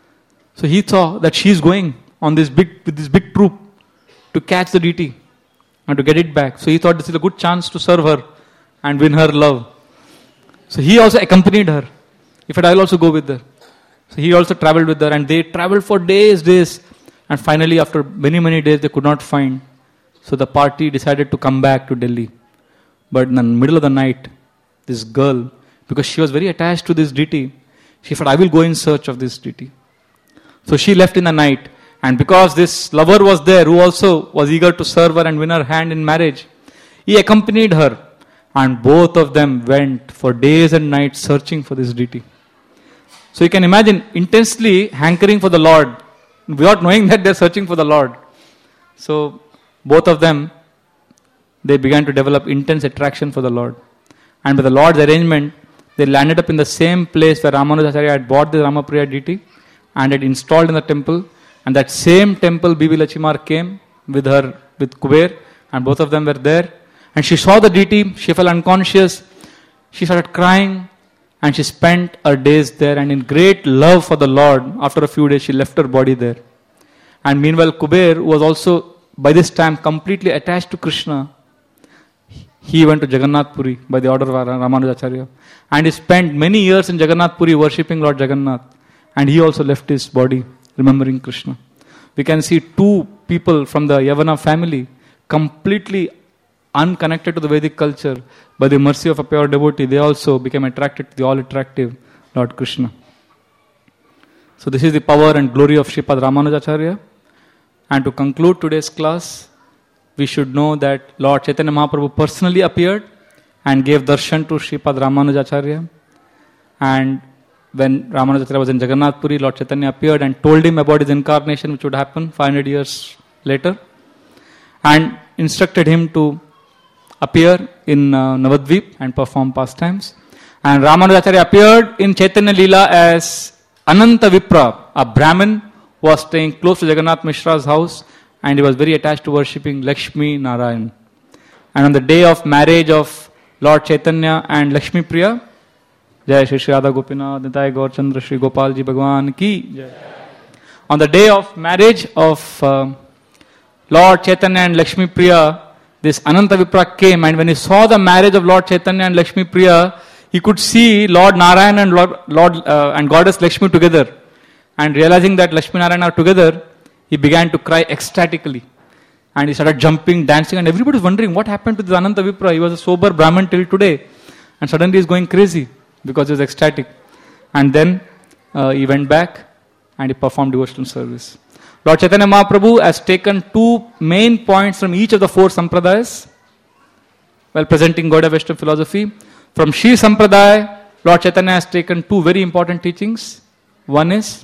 So he saw that she is going on this big with this big troop to catch the deity and to get it back. So he thought this is a good chance to serve her and win her love. So he also accompanied her. He said, I will also go with her. So he also traveled with her and they traveled for days, days. And finally, after many, many days, they could not find. So the party decided to come back to Delhi. But in the middle of the night, this girl, because she was very attached to this deity, she said, I will go in search of this deity. So she left in the night. And because this lover was there, who also was eager to serve her and win her hand in marriage, he accompanied her. And both of them went for days and nights searching for this deity. So you can imagine, intensely hankering for the Lord, without knowing that they're searching for the Lord. So both of them, they began to develop intense attraction for the Lord. And with the Lord's arrangement, they landed up in the same place where Ramanujacharya had bought the Ramapriya deity and had installed in the temple. And that same temple, Bibi Lachimar came with her, with Kuber, and both of them were there. And she saw the deity, she fell unconscious, she started crying, and she spent her days there. And in great love for the Lord, after a few days, she left her body there. And meanwhile, Kuber was also, by this time, completely attached to Krishna. He went to Jagannath Puri by the order of Ramanujacharya. And he spent many years in Jagannath Puri worshipping Lord Jagannath. And he also left his body remembering Krishna. We can see two people from the Yavana family completely unconnected to the Vedic culture. By the mercy of a pure devotee, they also became attracted to the all-attractive Lord Krishna. So this is the power and glory of Sripad Ramanujacharya. And to conclude today's class, we should know that Lord Chaitanya Mahaprabhu personally appeared and gave darshan to Sripad Ramanujacharya. And when Ramanujacharya was in Jagannath Puri, Lord Chaitanya appeared and told him about his incarnation, which would happen five hundred years later, and instructed him to appear in uh, Navadvip and perform pastimes. And Ramanujacharya appeared in Chaitanya Leela as Ananta Vipra, a Brahmin who was staying close to Jagannath Mishra's house, and he was very attached to worshipping Lakshmi Narayan. And on the day of marriage of Lord Chaitanya and Lakshmi Priya, Jai Shri Shri Radha Gopinath, Nitai Gaur Chandra Shri Gopal Ji Bhagwan Ki Jai. On the day of marriage of uh, Lord Chaitanya and Lakshmi Priya, this Ananta Vipra came, and when he saw the marriage of Lord Chaitanya and Lakshmi Priya, he could see Lord Narayan and Lord, Lord uh, and Goddess Lakshmi together. And realizing that Lakshmi Narayan are together, he began to cry ecstatically. And he started jumping, dancing, and everybody was wondering what happened to this Ananta Vipra. He was a sober Brahmin till today. And suddenly he's going crazy because he was ecstatic. And then uh, he went back and he performed devotional service. Lord Chaitanya Mahaprabhu has taken two main points from each of the four sampradayas while presenting Gaudiya Vaishnava philosophy. From Shri Sampradaya, Lord Chaitanya has taken two very important teachings. One is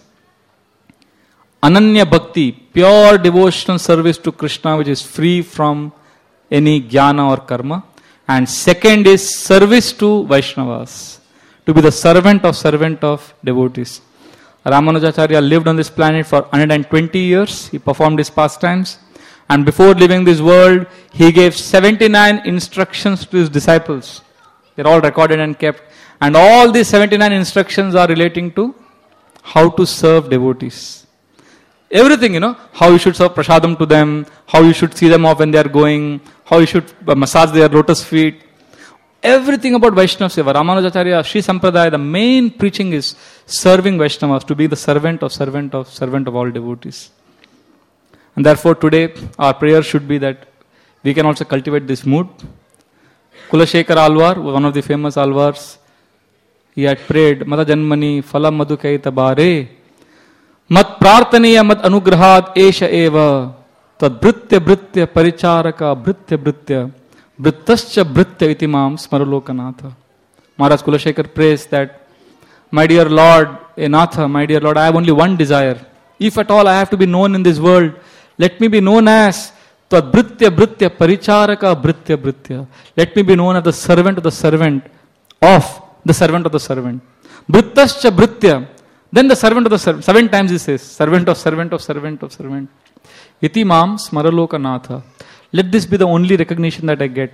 Ananya Bhakti, pure devotional service to Krishna, which is free from any jnana or karma. And second is service to Vaishnavas, to be the servant of servant of devotees. Ramanujacharya lived on this planet for one hundred twenty years. He performed his pastimes. And before leaving this world, he gave seventy-nine instructions to his disciples. They're all recorded and kept. And all these seventy-nine instructions are relating to how to serve devotees. Everything, you know, how you should serve prasadam to them, how you should see them off when they are going, how you should massage their lotus feet. Everything about Vaishnava Seva. Ramanujacharya, Shri Sampradaya, the main preaching is serving Vaishnavas, to be the servant of servant of servant of all devotees. And therefore today our prayer should be that we can also cultivate this mood. Kulashekar Alvar, one of the famous Alvars, he had prayed, Mata Janmani Phala Madhukaita Bare Mat Prarthaniya Mat Anugrahat Esha Eva Tad Bhritya Bhritya Paricharaka Bhritya Bhritya Bhrittascha Bhritya Itimam Smaralokanatha. Maharaj Kulashekar prays that, my dear Lord, Enatha, my dear Lord, I have only one desire. If at all I have to be known in this world, let me be known as Tad Bhritya Bhritya Paricharaka Bhritya Bhritya. Let me be known as the servant of the servant of the servant of the servant. Bhrittascha Bhritya. Then the servant of the servant. Seven times he says, servant of servant of servant of servant. Iti mam smaralokanatha. Let this be the only recognition that I get.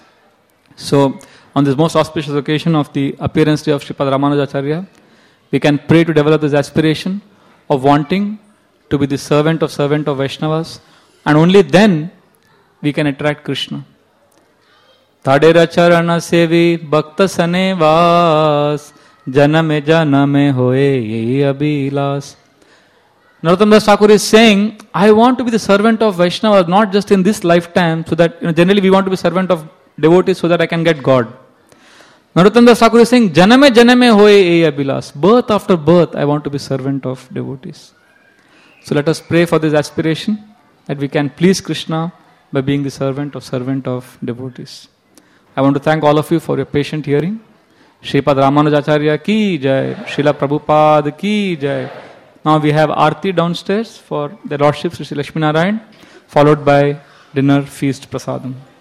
So, on this most auspicious occasion of the appearance day of Sripad Ramanujacharya, we can pray to develop this aspiration of wanting to be the servant of servant of Vaishnavas, and only then we can attract Krishna. Tadera charana sevi bhakta sane vas janame janame hoye yehi abhilas. Narottam Das Thakur is saying, I want to be the servant of Vaishnavas not just in this lifetime, so that, you know, generally we want to be servant of devotees so that I can get God. Narottam Das Thakur is saying, janame janame hoye yehi abhilas. Birth after birth, I want to be servant of devotees. So let us pray for this aspiration, that we can please Krishna by being the servant of servant of devotees. I want to thank all of you for your patient hearing. Sripad Ramanujacharya ki jai, Srila Prabhupada ki jai. Now we have Aarti downstairs for the Lordship Sri Lakshminarayan, followed by dinner feast prasadam.